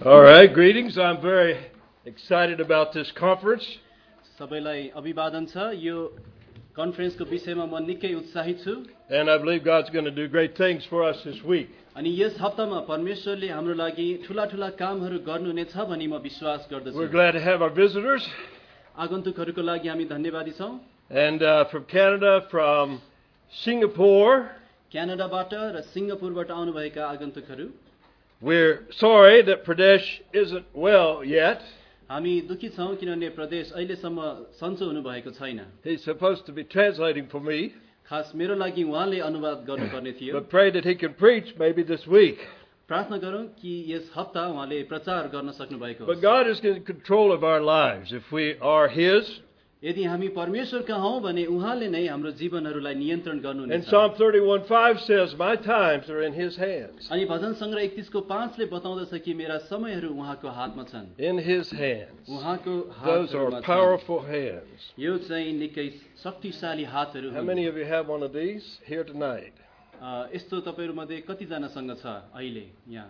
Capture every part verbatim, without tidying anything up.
All right, greetings. I'm very excited about this conference. सबैलाई अभिवादन छ यो कन्फरेन्सको विषयमा म निकै उत्साहित छु And I believe God's going to do great things for us this week. अनि यस हप्तामा परमेश्वरले हाम्रो लागि ठूला ठूला कामहरू गर्नुहुनेछ भनी म विश्वास गर्दछु We're glad to have our visitors. आगन्तुकहरूको लागि हामी धन्यवादी छौं And uh, from Canada, from Singapore, क्यानाडाबाट raw सिङ्गापुरबाट आउनुभएका आगन्तुकहरू we're sorry that Pradesh isn't well yet. हामी दुखी छौं किनभने प्रदेश अहिलेसम्म सन्चो हुनुभएको छैन He's supposed to be translating for me, खास मेरो लागि उहाँले अनुवाद गर्नुपर्ने थियो but pray that he can preach maybe this week. प्रार्थना गरौं कि यस हप्ता उहाँले प्रचार गर्न सक्नु भएको But God is in control of our lives if we are His. यदि हामी परमेश्वरका हौं भने उहाँले नै हाम्रो जीवनहरूलाई नियन्त्रण And गर्नुहुनेछ Psalm thirty-one five says, my times are in His hands. अनि भजन संग्रह एकतीस को पाँच ले बताउँदछ कि मेरा समयहरू उहाँको हातमा छन् In His hands. उहाँको Those हातमा are छन् powerful hands. यो चाहिँ निकै शक्तिशाली हातहरू How हुन् many of you have one of these here tonight? अ, यस्तो तपाईहरु मध्ये कति जनासँग छ अहिले यहाँ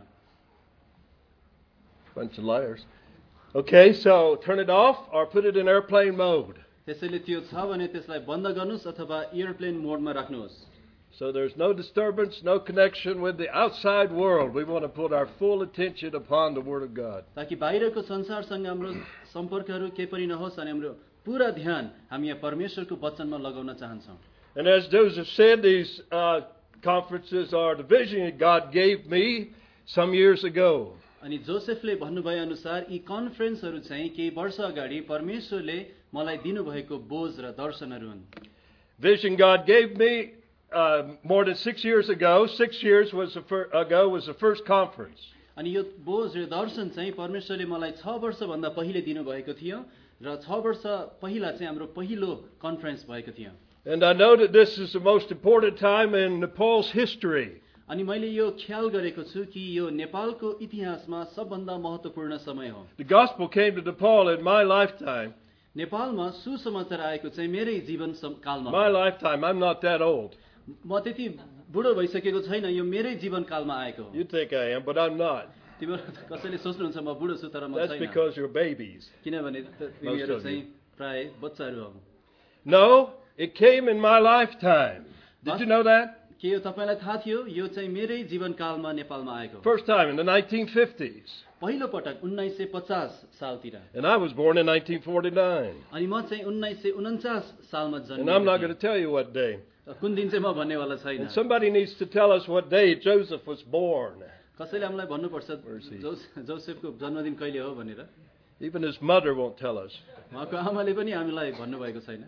Bunch of liars. Okay, so turn it off or put it in airplane mode. त्यसैले त्यो छ भने त्यसलाई बन्द गर्नुस् अथवा एयरप्लेन मोडमा राख्नुहोस् So there's no disturbance, no connection with the outside world. We want to put our full attention upon the Word of God. ताकि बाहिरको संसारसँग हाम्रो सम्पर्कहरू केही पनि नहोस् अनि हाम्रो पूरा ध्यान हामी यहाँ परमेश्वरको वचनमा लगाउन चाहन्छौं And as Joseph said, these uh, conferences are the vision that God gave me some years ago. अनि जोसेफले भन्नुभए अनुसार यी कन्फरेन्सहरू चाहिँ केही वर्ष अगाडि परमेश्वरले मलाई दिनुभएको बोझ र दर्शनहरू हुन् Vision God gave me uh, more than six years ago. Six years was the fir- ago was the first conference. अनि यो बोझ र दर्शन चाहिँ परमेश्वरले मलाई छ वर्ष भन्दा पहिले दिनुभएको थियो र छ वर्ष पहिला चाहिँ हाम्रो पहिलो कन्फरेन्स भएको थियो And I know that this is the most important time in Nepal's history. अनि मैले यो ख्याल गरेको छु कि यो नेपालको इतिहासमा सबभन्दा महत्त्वपूर्ण समय हो The gospel came to Nepal in my lifetime. नेपालमा सुसमाचार आएको चाहिँ मेरै जीवन सम- कालमा My lifetime. I'm not that old. म त्यति बुढो भइसकेको छैन यो मेरै जीवन कालमा आएको हो You think I am, but I'm not. तिमीहरू कसैले सोच्नुहुन्छ म बुढो छु तर म That's छैन because you're babies. किनभने त- Most तिमीहरू of चाहिँ you. प्राय बच्चाहरू हौ No, it came in my lifetime. Did you know that? के यो तपाईलाई थाहा थियो यो चाहिँ मेरै जीवनकालमा नेपालमा आएको First time in the nineteen fifties. पहिलो पटक उन्नाइस सय पचास सालतिर And I was born in nineteen forty-nine. अनि म चाहिँ उन्नाइस सय उन्चास सालमा And I'm not जन्मेको going to tell you what day. थिएँ। कुन दिन चाहिँ म भन्नेवाला छैन And somebody needs to tell us what day Joseph was born. कसैले हामीलाई भन्नुपर्छ Where's he? जोस- जोसेफको जन्मदिन कहिले हो भनेर Even his mother won't tell us. उहाँको आमाले पनि हामीलाई भन्नुभएको छैन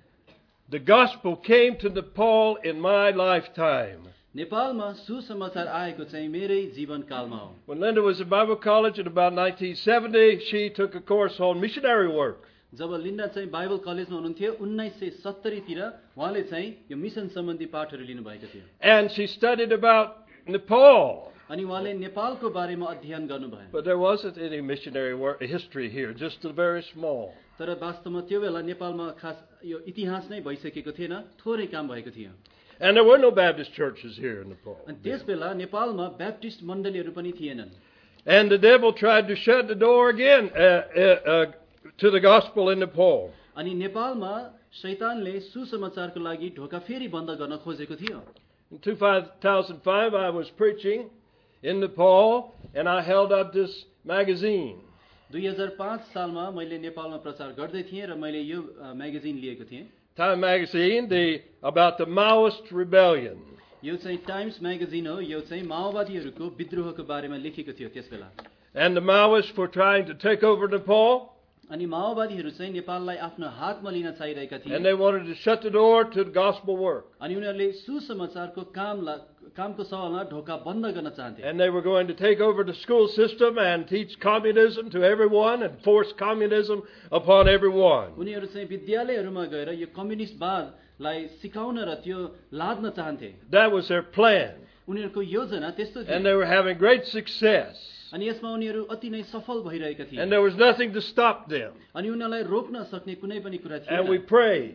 The gospel came to Nepal in my lifetime. नेपालमा सुसमाचार आएको चाहिँ मेरै जीवनकालमा हो When Linda was in Bible college in about nineteen seventy, she took a course on missionary work. जब लिन्डा चाहिँ बाइबल कलेजमा हुनुहुन्थ्यो उन्नाइस सय सत्तरीतिर उहाँले चाहिँ यो मिसन सम्बन्धी पाठहरू लिनुभएको थियो And she studied about Nepal. अनि उहाँले नेपालको बारेमा अध्ययन गर्नुभयो But there wasn't any missionary work history here, just a very small. तर वास्तवमा त्यो बेला नेपालमा खास यो इतिहास नै भइसकेको थिएन थोरै काम भएको थियो And there were no Baptist churches here in Nepal. अनि त्यस बेला नेपालमा ब्याप्टिस्ट मण्डलीहरू पनि थिएनन् And the devil tried to shut the door again uh, uh, uh, to the gospel in Nepal. अनि नेपालमा शैतानले सुसमाचारको लागि ढोका फेरि बन्द गर्न खोजेको थियो In two thousand five, I was preaching in Nepal, and I held up this magazine. दुई हजार पाँच सालमा मैले नेपालमा प्रचार गर्दै थिएँ र मैले यो अ, म्यागजिन लिएको थिएँ Time magazine, the about the Maoist rebellion. यो चाहिँ टाइम्स म्यागजिन हो यो चाहिँ माओवादीहरूको विद्रोहको बारेमा लेखेको थियो त्यस बेला And the Maoists were trying to take over Nepal, अनि माओवादीहरू चाहिँ नेपाललाई आफ्नो हातमा लिन चाहिरहेका थिए and they wanted to shut the door to the gospel work. अनि उनीहरूले सुसमाचारको कामलाई कामको सवालमा ढोका बन्द गर्न चाहन्थे And they were going to take over the school system and teach communism to everyone and force communism upon everyone. उनीहरू चाहिँ विद्यालयहरूमा गएर यो कम्युनिस्टवादलाई सिकाउन र त्यो लाद्न चाहन्थे That was their plan. उनीहरूको योजना त्यस्तो And थियो they were having great success. अनि यसमा उनीहरू अति नै सफल भइरहेका थिए And there was nothing to stop them. अनि उनीहरूलाई रोक्न सक्ने कुनै पनि कुरा And we थिएन prayed.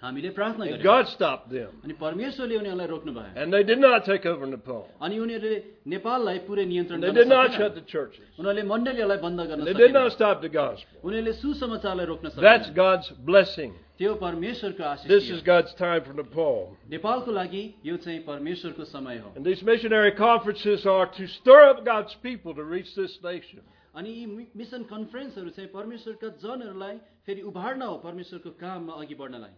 हामीले प्रार्थना And गर्यौं God stopped them. अनि परमेश्वरले उनीहरूलाई रोक्नु भयो And they did not take over Nepal. अनि उनीहरूले नेपाललाई पुरै नियन्त्रण They गर्न did not सकेनन्। shut the churches. उनीहरूले मण्डलीहरूलाई बन्द गर्न They did not सकेनन् stop the gospel. उनीहरूले सुसमाचारलाई रोक्न That's सकेनन् God's blessing. त्यो परमेश्वरको आशिष This थियो is God's time for Nepal. नेपालको लागि यो चाहिँ परमेश्वरको समय हो And these missionary conferences are to stir up God's people to reach this nation. अनि यी मि- मिसन कन्फरेन्सहरू चाहिँ परमेश्वरका जनहरूलाई फेरि उभार्न हो परमेश्वरको काममा अघि बढ्नलाई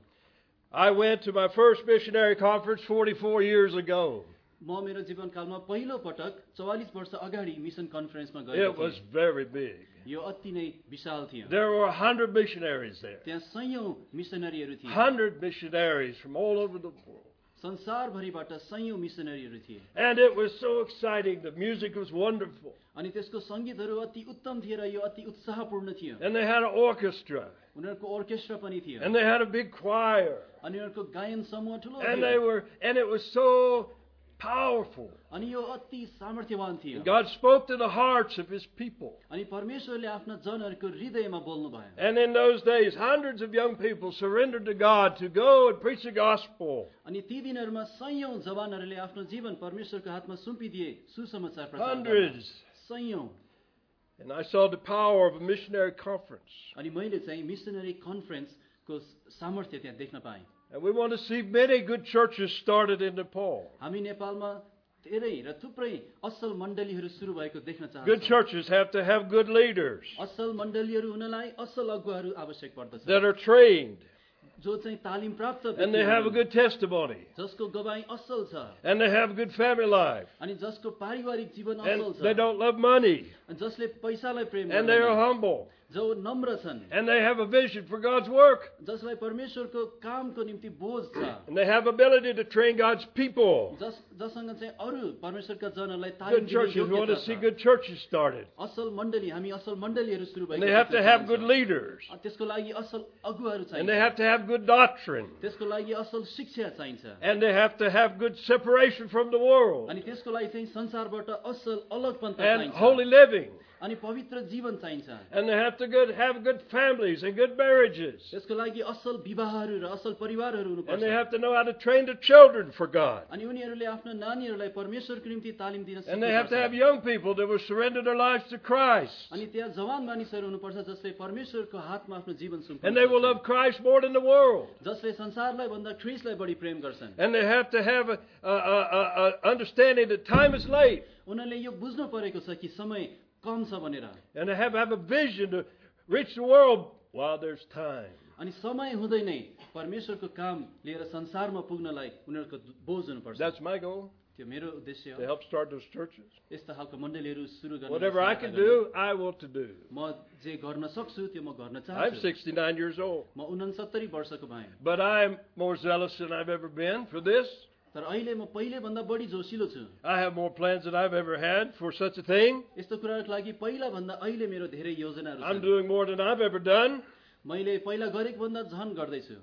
I went to my first missionary conference forty-four years ago. म मेरो जीवनकालमा पहिलो पटक चौवालिस वर्ष अगाडि मिसन कन्फरेन्समा It गएको was थिएँ very big. यो अति नै विशाल थियो There were a hundred missionaries there. त्यहाँ सयौं मिसनरीहरू थिए Hundred missionaries from all over the world. संसारभरिबाट सयौं मिसनरीहरू थिए And it was so exciting. The music was wonderful. अनि त्यसको सङ्गीतहरू अति उत्तम थिए र यो अति उत्साहपूर्ण थियो And they had an orchestra. उनीहरूको orchestra पनि थियो And they had a big choir. अनि उनीहरूको गायन समूह ठुलो And they थियो were, and it was so powerful. अनि यो अति सामर्थ्यवान थियो And God spoke to the hearts of His people. अनि परमेश्वरले आफ्ना जनहरूको हृदयमा बोल्नु भयो And in those days, hundreds of young people surrendered to God to go and preach the gospel. अनि ती दिनहरूमा सयौं जवानहरूले आफ्नो जीवन परमेश्वरको हातमा सुम्पिदिए सुसमाचार प्रचार गर्न। Hundreds. सयौं And I saw the power of a missionary conference. अनि मैले चाहिँ मिसनरी कन्फरेन्सको सामर्थ्य त्यहाँ देख्न पाएँ And we want to see many good churches started in Nepal. हामी नेपालमा धेरै र थुप्रै असल मण्डलीहरू सुरु भएको देख्न Good चाहन्छौँ churches have to have good leaders असल मण्डलीहरू हुनलाई असल अगुवाहरू आवश्यक पर्दछ that are trained जो चाहिँ तालिम प्राप्त and they have a व्यक्तिहरू good testimony हुन्, जसको गवाई असल छ and they have a good family life अनि जसको पारिवारिक जीवन and असल they छ don't love money अनि जसले पैसालाई प्रेम and they are गर्दैनन्, humble जो नम्र छन् and they have a vision for God's work जसलाई परमेश्वरको कामको निम्ति बोझ छ and they have ability to train God's people. जस जससँग चाहिँ अरू परमेश्वरका जनहरूलाई तालिम Good दिने churches, we want योग्यता to see छ good churches started. असल मण्डली हामी असल मण्डलीहरू सुरु And भएको they have to देख्न have good चाहन्छौँ। leaders. अनि त्यसको लागि असल अगुवाहरू And they चाहिन्छ have to have good doctrine. त्यसको लागि असल शिक्षा चाहिन्छ And they have to have good separation from the world. अनि त्यसको लागि चाहिँ संसारबाट असल अलगपन्था And चाहिन्छ holy living. अनि पवित्र जीवन चाहिन्छ And they have to good, have good families and good marriages. त्यसको लागि असल विवाहहरू र असल परिवारहरू And हुनुपर्छ they have to know how to train the children for God. अनि उनीहरूले आफ्ना नानीहरूलाई परमेश्वरको निम्ति तालिम दिन And they have to have सिक्नुपर्छ young people that will surrender their lives to Christ. अनि त्यहाँ जवान मानिसहरू हुनुपर्छ जसले परमेश्वरको हातमा आफ्नो जीवन And they will सुम्पिन्छ love Christ more than the world. जसले संसारलाई भन्दा ख्रिस्टलाई बढी प्रेम गर्छन् And they have to have a, a, a, a, a understanding that time is late. उनीहरूले यो बुझ्नु परेको छ कि समय कम छ भनेर And they have to have a vision to reach the world while there's time. अनि समय हुँदै नै परमेश्वरको काम लिएर संसारमा पुग्नलाई उनीहरूको बोझ हुनुपर्छ That's my goal, त्यो मेरो उद्देश्य to हो help start those churches. यस्ता खालको मण्डलीहरू सुरु गर्न Whatever I can do, I want to do. म जे गर्न सक्छु त्यो म गर्न I'm चाहन्छु sixty-nine years old. म उनसत्तरी वर्षको भएँ But I'm more zealous than I've ever been for this. तर अहिले म पहिले भन्दा बढी जोसिलो छु I have more plans than I've ever had for such a thing. यस्तो कुराहरूको लागि पहिला भन्दा अहिले मेरो धेरै योजनाहरू I'm छन् doing more than I've ever done. मैले पहिला गरेको भन्दा झन गर्दैछु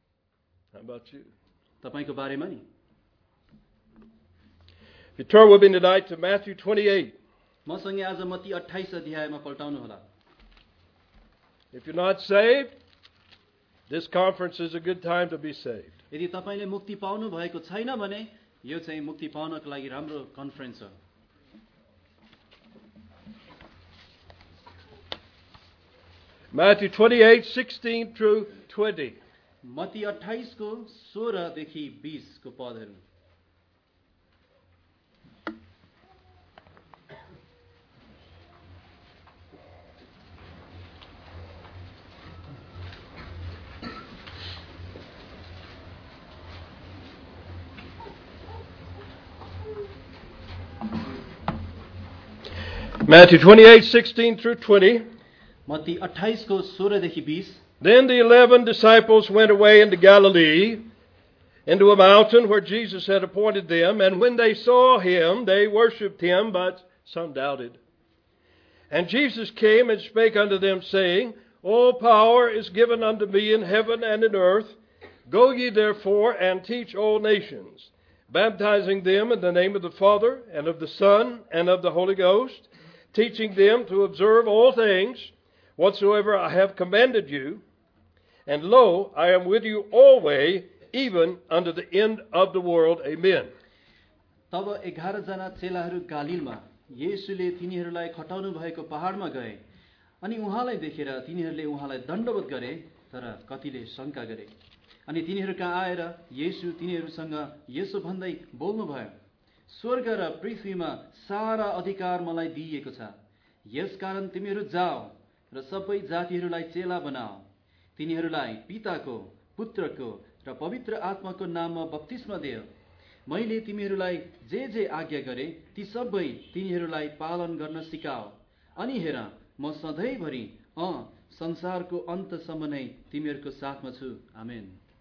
How about you? तपाईँको बारेमा नि If you turn with me tonight to Matthew twenty-eight. मसँगै आज मत्ती अट्ठाइस अध्यायमा पल्टाउनु होला If you're not saved, this conference is a good time to be saved. यदि तपाईँले मुक्ति पाउनु भएको छैन भने यो चाहिँ मुक्ति पाउनको लागि राम्रो कन्फरेन्स हो Matthew twenty-eight, sixteen through twenty. मत्ती अट्ठाइसको सोह्रदेखि बिसको पदहरू Matthew twenty-eight, sixteen through twenty. मत्ती अट्ठाइसको सोह्रदेखि बिस Then the eleven disciples went away into Galilee, into a mountain where Jesus had appointed them. And when they saw him, they worshipped him, but some doubted. And Jesus came and spake unto them, saying, All power is given unto me in heaven and in earth. Go ye therefore and teach all nations, baptizing them in the name of the Father, and of the Son, and of the Holy Ghost, teaching them to observe all things whatsoever I have commanded you. And lo, I am with you always, even unto the end of the world. Amen. तब एघार जना चेलाहरू गालिलमा येशूले तिनीहरूलाई खटाउनु भएको पहाडमा गए अनि उहाँलाई देखेर तिनीहरूले उहाँलाई दण्डवत गरे तर कतिले शंका गरे अनि तिनीहरू कहाँ आएर येशू तिनीहरूसँग यसो भन्दै बोल्नुभयो स्वर्ग र पृथ्वीमा सारा अधिकार मलाई दिइएको छ यसकारण तिमीहरू जाओ र सबै जातिहरूलाई चेला बनाओ तिनीहरूलाई पिताको पुत्रको र पवित्र आत्माको नाममा बप्तिस्मा दियो मैले तिमीहरूलाई जे जे आज्ञा गरे ती सबै तिनीहरूलाई पालन गर्न सिकाओ अनि हेर म सधैँभरि अ संसारको अन्तसम्म नै तिमीहरूको साथमा छु आमेन.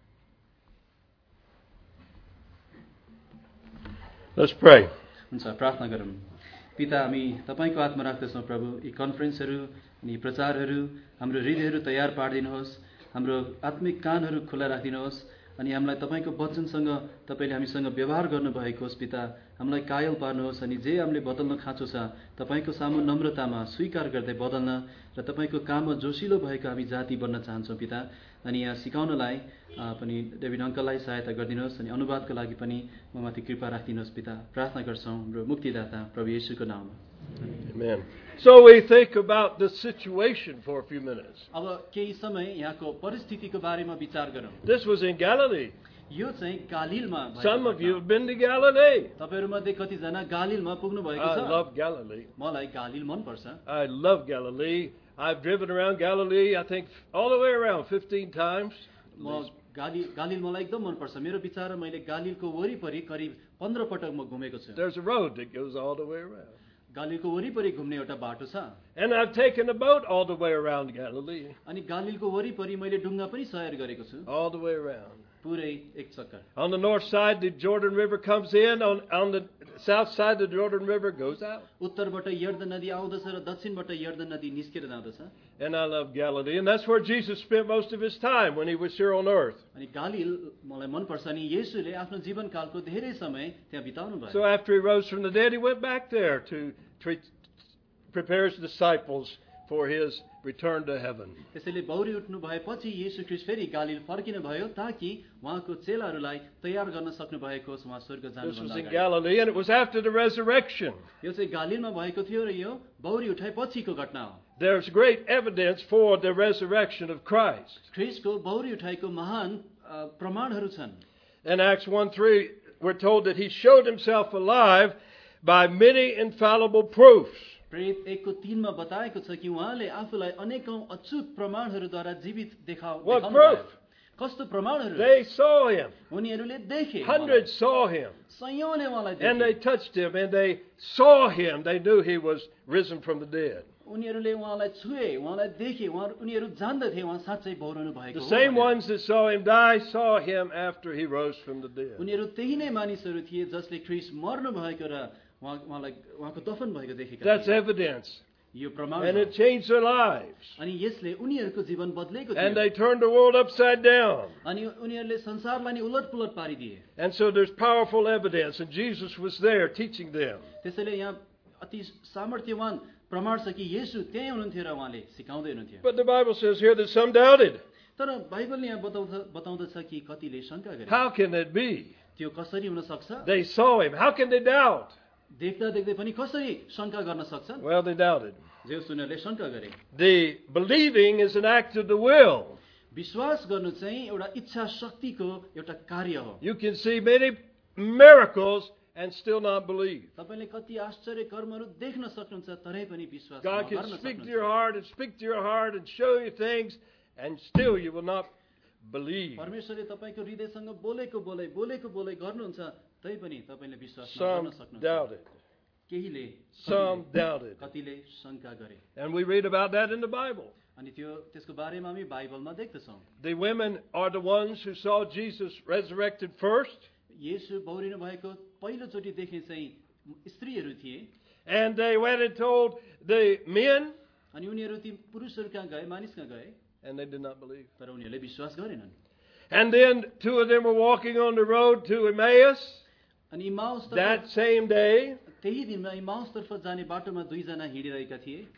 Let's pray. हुन्छ प्रार्थना गरौँ. पिता हामी तपाईको आत्मा राख्दछौँ प्रभु. यी कन्फरेन्सहरू अनि प्रचारहरू हाम्रो हृदयहरू तयार पार्दिनुहोस्. हाम्रो आत्मिक कानहरू खुला राखिदिनुहोस् अनि हामीलाई तपाईको वचनसँग तपाईले हामीसँग व्यवहार गर्नुभएको होस् पिता. हामीलाई कायल पार्नुहोस् अनि जे हामीले बदल्न खाँचो छ तपाईको सामु नम्रतामा स्वीकार गर्दै बदल्न र तपाईको काममा जोसिलो भएको हामी जाति बन्न चाहन्छौँ पिता. अनि यहाँ सिकाउनलाई पनि डेभिड अङ्कललाई सहायता गरिदिनुहोस् अनि अनुवादको लागि पनि ममाथि कृपा राखिदिनुहोस् पिता. प्रार्थना गर्छौँ हाम्रो मुक्तिदाता प्रभु येशूको नाममा. Amen. So we think about the situation for a few minutes. अब केही समय यहाँको परिस्थितिको बारेमा विचार गरौँ. This was in Galilee. यो चाहिँ गालिलमा. Some of you have been to Galilee. तपाईहरुमध्ये कतिजना गालिलमा पुग्नु भएको छ? I love Galilee. मलाई गालिल मन पर्छ. I love Galilee. I've driven around Galilee, I think, all the way around fifteen times. म गाली गालिल मलाई एकदम मन पर्छ. मेरो विचारमा मैले गालिलको वरिपरि करिब पन्ध्र पटक म घुमेको छु. There's a road that goes all the way around. गालिलको वरिपरि घुम्ने एउटा बाटो छ. And I've taken a boat all the way around Galilee. अनि गालिलको वरिपरि मैले डुङ्गा पनि सवार गरेको छु. All the way around. पुरै एक चक्कर. On the north side, the Jordan River comes in. On, on the south side, the Jordan River goes out. उत्तरबाट यर्दन नदी आउँदछ र दक्षिणबाट यर्दन नदी निस्केर जाँदछ. And I love Galilee. And that's where Jesus spent most of his time when he was here on earth. अनि गालिल मलाई मन पर्छ अनि येशूले आफ्नो जीवनकालको धेरै समय त्यहाँ बिताउनु भयो. So after he rose from the dead, he went back there to treat, prepare his disciples for his return to heaven. त्यसैले बौरी उठ्नु भएपछि येशू ख्रीष्ट फेरि गालिल फर्किनु भयो ताकि उहाँको चेलाहरूलाई तयार गर्न सक्नु भएको होस् उहाँ स्वर्ग जानुभन्दा अगाडि. This was in Galilee, and it was after the resurrection. यो चाहिँ गालिलमा भएको थियो र यो बौरी उठाएपछिको घटना हो. There's great evidence for the resurrection of Christ. ख्रीष्टको बौरी उठाएको महान प्रमाणहरू छन्. In Acts one three, we're told that he showed himself alive by many infallible proofs. प्रेरित एकको तीनमा बताएको छ कि उहाँले आफूलाई अनेकौं अचूक प्रमाणहरूद्वारा जीवित देखाउ What proof? कस्तो प्रमाणहरू? They saw him. उनीहरूले देखे. Hundreds saw him. सयौंले उहाँलाई देखे. And they touched him and they saw him. They knew he was risen from the dead. उनीहरूले उहाँलाई छुए, उहाँलाई देखे, उनीहरू जान्दथे उहाँ साँच्चै बौरनु भएको The हो. same ones that saw him die saw him after he rose from the dead. उनीहरू त्यही नै मानिसहरू थिए जसले ख्रीष्ट मर्नु भएको र उहाँलाई उहाँको दफन भएको देखेका थिए. That's evidence. यो प्रमाण And it changed their lives. अनि यसले उनीहरूको जीवन बदलेको थियो. And they turned the world upside down. अनि उनीहरूले संसारलाई नि उलटपुलट पारिदिए. And so there's powerful evidence, and Jesus was there teaching them. त्यसैले यहाँ अति सामर्थ्यवान प्रमाण छ कि येशू त्यही हुनुहुन्थ्यो र उहाँले सिकाउँदै हुनुहुन्थ्यो. But the Bible says here that some doubted. तर बाइबलले यहाँ बताउँछ बताउँदछ कि कतिले शंका गरे. How can that be? त्यो कसरी हुन सक्छ? They saw him. How can they doubt? देख्दा देख्दै पनि कसरी शंका गर्न सक्छन्? Well, they doubted. जेस उनीहरूले शंका गरे. The believing is an act of the will. विश्वास गर्नु चाहिँ एउटा इच्छा शक्तिको एउटा कार्य हो. You can see many miracles and still not believe. तपाईले कति आश्चर्य कर्महरू देख्न सक्नुहुन्छ तरै पनि विश्वास God can गर्न speak to सक्नुहुन्छ. your heart and speak to your heart and show you things, and still you will not believe. परमेश्वरले तपाईको हृदयसँग बोलेको बोलै बोलेको बोलै गर्नुहुन्छ तै पनि तपाईले विश्वास Some गर्न सक्नुहुन्छ. doubted. केहीले Some doubted. कतिले शंका गरे. And we read about that in the Bible. अनि त्यो त्यसको बारेमा हामी बाइबलमा देख्दछौँ. The women are the ones who saw Jesus resurrected first. येशू बौरिनु भएको पहिलो चोटी देख्ने चाहिँ स्त्रीहरू थिए. And they went and told the men. अनि उनीहरू ती पुरुषहरू कहाँ गए, मानिस कहाँ गए. And they did not believe. तर उनीहरूले विश्वास गरेनन्. And then two of them were walking on the road to Emmaus अनि इमाउस that same day. त्यही दिनमा इमाउस तर्फ जाने बाटोमा दुईजना हिँडिरहेका थिए.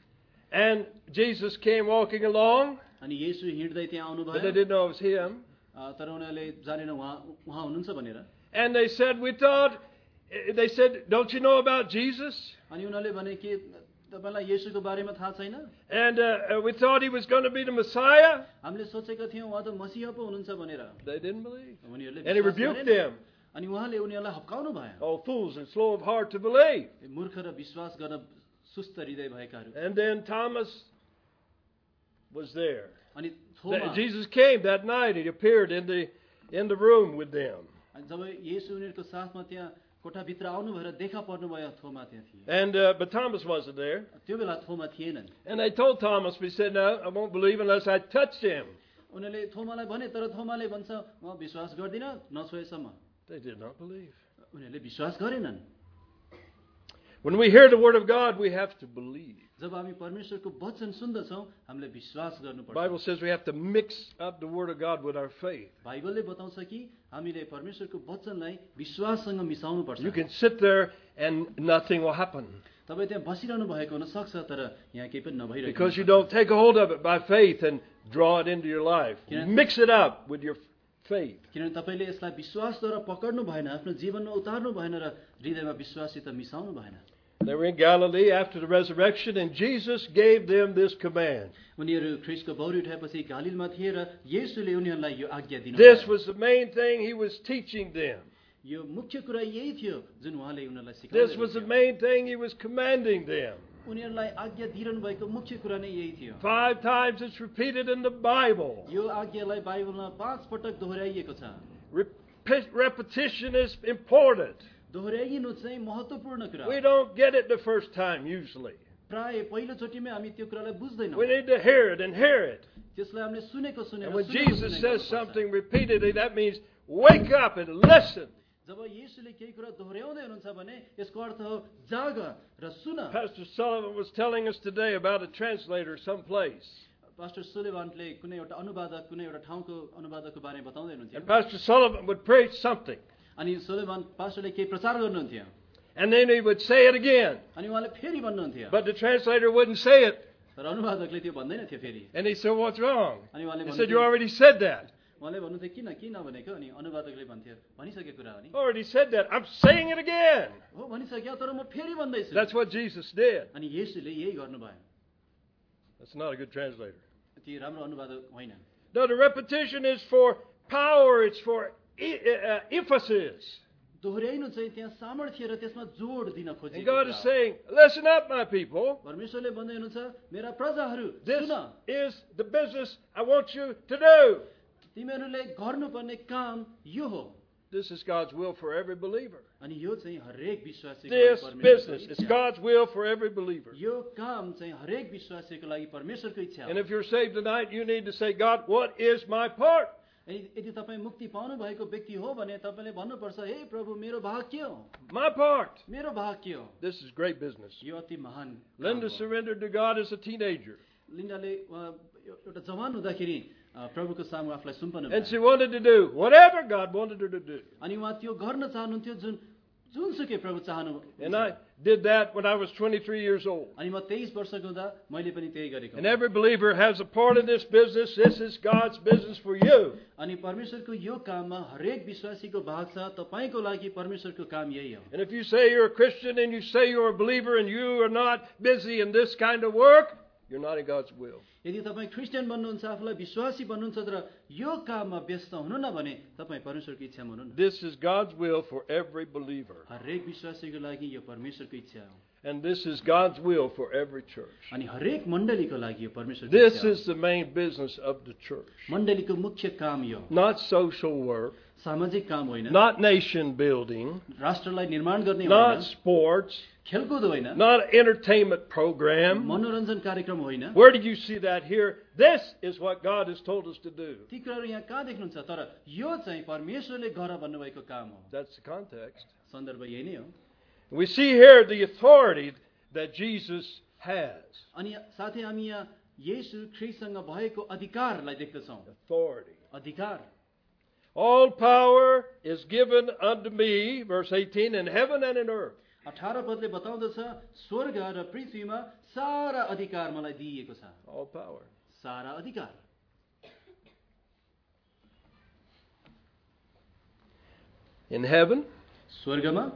And Jesus came walking along, अनि येशू हिँड्दै त्यहाँ but they आउनुभयो, didn't know it was him. अ, तर उनीहरूले जानेन उहाँ उहाँ हुनुहुन्छ भनेर। And they said, we thought, they said, don't you know about Jesus? अनि उनीहरूले भने के तपाईँलाई येशूको बारेमा थाहा छैन? And uh, we thought he was going to be the Messiah. हामीले सोचेका थियौँ उहाँ त मसीह पो हुनुहुन्छ भनेर। They didn't believe. उनीहरूले And he विश्वास rebuked गरेन। them. अनि उहाँले उनीहरूलाई हप्काउनु भयो। Oh, fools and slow of heart to believe. मूर्ख र विश्वास गर्न सुस्त हृदय भएकाहरू। And then Thomas was there. अनि थोमा, Jesus came that night. He appeared in the in the room with them. अनि जब येशू उनीहरूको साथमा त्यहाँ कोठाभित्र आउनु भएर देखा पर्नु भयो, थोमा त्यहाँ थिए। And uh, but Thomas wasn't there. त्यो बेला थोमा थिएनन्। And they told Thomas, we said, no, I won't believe unless I touch him. उनीहरूले थोमालाई भने, तर थोमाले भन्छ म विश्वास गर्दिनँ नछोएसम्म। They did not believe. उनीहरूले विश्वास गरेनन्। When we hear the word of God, we have to believe. जब हामी परमेश्वरको वचन सुन्दछौँ, हामीले विश्वास The गर्नुपर्छ। Bible says we have to mix up the word of God with our faith. बाइबलले बताउँछ कि हामीले परमेश्वरको वचनलाई विश्वाससँग मिसाउनु पर्छ। You can sit there and nothing will happen तपाईँ त्यहाँ बसिरहनु भएको हुन सक्छ, तर यहाँ केही पनि नभइरहेको because you हुन्छ। don't take a hold of it by faith and draw it into your life. Mix it up with your faith. किनभने तपाईँले यसलाई विश्वासद्वारा पक्र्नु भएन, आफ्नो जीवनमा उतार्नु भएन र हृदयमा विश्वासित मिसाउनु भएन। They were in Galilee after the resurrection, and Jesus gave them this command. उनीहरू ख्रीष्टको बौरी उठाएपछि गालिलमा थिए र येशूले उनीहरूलाई यो आज्ञा दिनुभयो। This was the main thing he was teaching them. यो मुख्य कुरा यही थियो जुन उहाँले उनीहरूलाई सिकाउँदै This was the हुनुहुन्थ्यो। main thing he was commanding them. उनीहरूलाई आज्ञा दिइरहनु भएको मुख्य कुरा नै यही थियो। Five times it's repeated in the Bible. यो आज्ञालाई बाइबलमा पाँच पटक दोहोऱ्याइएको छ। Rep- repetition is important. दोहोऱ्याइनु चाहिँ महत्त्वपूर्ण कुरा We हो। don't get it the first time usually. प्राय पहिलोचोटिमै हामी त्यो कुरालाई बुझ्दैनौँ। We need to hear it and hear it. त्यसलाई हामीले सुनेको सुनेर And when सुनेको Jesus सुनेको says गर्नुपर्छ। something repeatedly, that means wake up and listen. जब येशूले केही कुरा दोहोऱ्याउँदै हुनुहुन्छ भने यसको अर्थ हो जाग र सुन। Pastor Sullivan was telling us today about a translator someplace. Pastor सुलेवानले कुनै एउटा अनुवादक कुनै एउटा ठाउँको अनुवादकको बारेमा बताउँदै हुनुहुन्थ्यो। And Pastor Sullivan would preach something. अनि सुलेवान पास्टरले केही प्रचार गर्नुहुन्थ्यो। And then he would say it again. अनि उहाँले फेरि भन्नुहुन्थ्यो। But the translator wouldn't say it. तर अनुवादकले त्यो भन्दैन थियो फेरि। And he said, what's wrong? अनि उहाँले He said, you भन्नुहुन्थ्यो already said that. उहाँले भन्नुहुन्थ्यो किन किन भनेको, अनि अनुवादकले भन्थ्यो भनिसकेको कुरा हो नि। Already said that. I'm saying it again. हो भनिसक्यो तर म फेरि भन्दैछु। That's what Jesus did. अनि येशूले यही गर्नुभयो। That's not a good translator. त्यो राम्रो अनुवादक होइन। No, the repetition is for power. It's for e- uh, emphasis. दोहोऱ्याइनु चाहिँ त्यहाँ सामर्थ्य र त्यसमा जोड दिन And खोजेको God is कुरा हो। saying, listen up, my people. परमेश्वरले भन्दै हुनुहुन्छ मेरा प्रजाहरू This soon, is the business I want you to do. तिमीहरूले गर्नुपर्ने काम यो हो। This is God's will for every believer. अनि यो चाहिँ हरेक विश्वासीको लागि This परमेश्वरको business is इच्छा हो। God's will for every believer. यो काम चाहिँ हरेक विश्वासीको लागि परमेश्वरको इच्छा हो। And if you're saved tonight, you need to say, God, what is my part? यदि यदि तपाईँ मुक्ति पाउनु भएको व्यक्ति हो भने तपाईँले भन्नुपर्छ हे प्रभु मेरो भाग के हो, My part. मेरो भाग के हो। This is great business. यो अति महान काम Linda हो। surrendered to God as a teenager. लिन्डाले उहाँ एउटा जवान हुँदाखेरि अ, प्रभुको सामु आफूलाई सुम्पनु And भयो। she wanted to do whatever God wanted her to do. अनि उहाँ त्यो गर्न चाहनुहुन्थ्यो जुन जुनसुकै प्रभु चाहनु। And I did that when I was twenty-three years old. अनि म तेइस वर्षको हुँदा मैले पनि त्यही गरेको And hmm. every believer has a part in this business. This is God's business for you. अनि परमेश्वरको यो काममा हरेक विश्वासीको भाग छ। तपाईँको लागि परमेश्वरको काम यही हो। And if you say you're a Christian and you say you're a believer and you are not busy in this kind of work, you're not in God's will. यदि तपाईँ क्रिस्चियन बन्नुहुन्छ, आफूलाई विश्वासी बन्नुहुन्छ तर यो काममा व्यस्त हुनुहुन्न भने तपाईँ परमेश्वरको इच्छामा हुनुहुन्न। This is God's will for every believer. हरेक विश्वासीको लागि यो परमेश्वरको इच्छा हो। And this is God's will for every church. अनि हरेक मण्डलीको लागि यो परमेश्वरको This इच्छा हो। is the main business of the church. मण्डलीको मुख्य काम यो Not social work, सामाजिक काम होइन, not nation building, राष्ट्रलाई निर्माण गर्ने not होइन, sports, खेलकुद होइन, not entertainment program. मनोरञ्जन कार्यक्रम होइन। Where do you see that here? This is what God has told us to do. ती कुराहरू यहाँ कहाँ देख्नुहुन्छ, तर यो चाहिँ परमेश्वरले गर भन्नुभएको काम हो। That's the context. सन्दर्भ यही नै हो। We see here the authority that Jesus has. अनि साथै हामी यहाँ येशू ख्रीष्टसँग भएको अधिकारलाई देख्दछौँ। Authority. अधिकार All power is given unto me, verse eighteen, in heaven and in earth. अठार पदले बताउँदछ स्वर्ग र पृथ्वीमा सारा अधिकार मलाई दिइएको छ. All power. सारा अधिकार. In heaven स्वर्गमा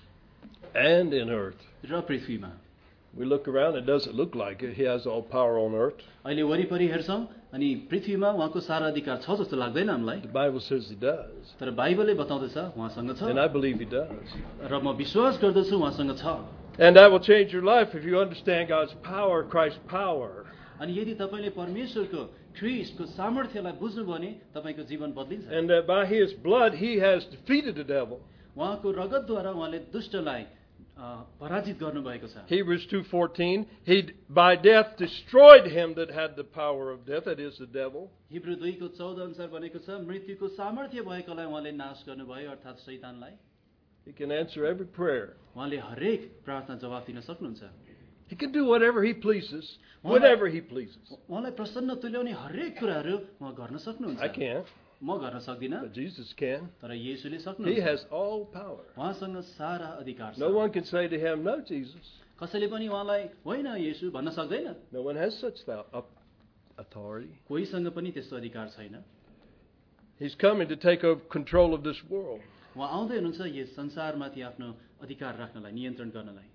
and in earth. र पृथ्वीमा. We look around, it doesn't look like it. He has all power on earth. अहिले वरिपरि हेर्छौं अनि पृथ्वीमा उहाँको सारा अधिकार छ जस्तो लाग्दैन हामीलाई. The Bible says he does. तर बाइबलले बताउँदछ उहाँसँग छ. And I believe he does. र म विश्वास गर्दछु उहाँसँग छ. And that will change your life if you understand God's power, Christ's power. अनि यदि तपाईले परमेश्वरको ख्रीष्टको सामर्थ्यलाई बुझ्नु भने तपाईको जीवन बदलिन्छ. And that by his blood he has defeated the devil. उहाँको रगतद्वारा उहाँले दुष्टलाई पराजित गर्नु भएको छ. Hebrews two fourteen, he by death destroyed him that had the power of death, that is the devil. Hebrew दुई को चौदह अनुसार भनेको छ मृत्युको सामर्थ्य भएकोलाई उहाँले नाश गर्नुभयो अर्थात् शैतानलाई. He can answer every prayer. उहाँले हरेक प्रार्थना जवाफ दिन सक्नुहुन्छ. He can do whatever he pleases, whatever he pleases. उहाँलाई प्रसन्न तुल्याउने हरेक कुराहरू उहाँ गर्न सक्नुहुन्छ. I can't. म गर्न सक्दिनँ. But Jesus can. तर येशूले He सक्नुहुन्छ. has all power. उहाँसँग सारा अधिकार छ. No one can say to him, no, Jesus. कसैले पनि उहाँलाई होइन येशू भन्न सक्दैन. No one has such thou- up- authority. कोहीसँग पनि त्यस्तो अधिकार छैन. He's coming to take over control of this world. उहाँ आउँदै हुनुहुन्छ यस संसारमाथि आफ्नो अधिकार राख्नलाई, नियन्त्रण गर्नलाई.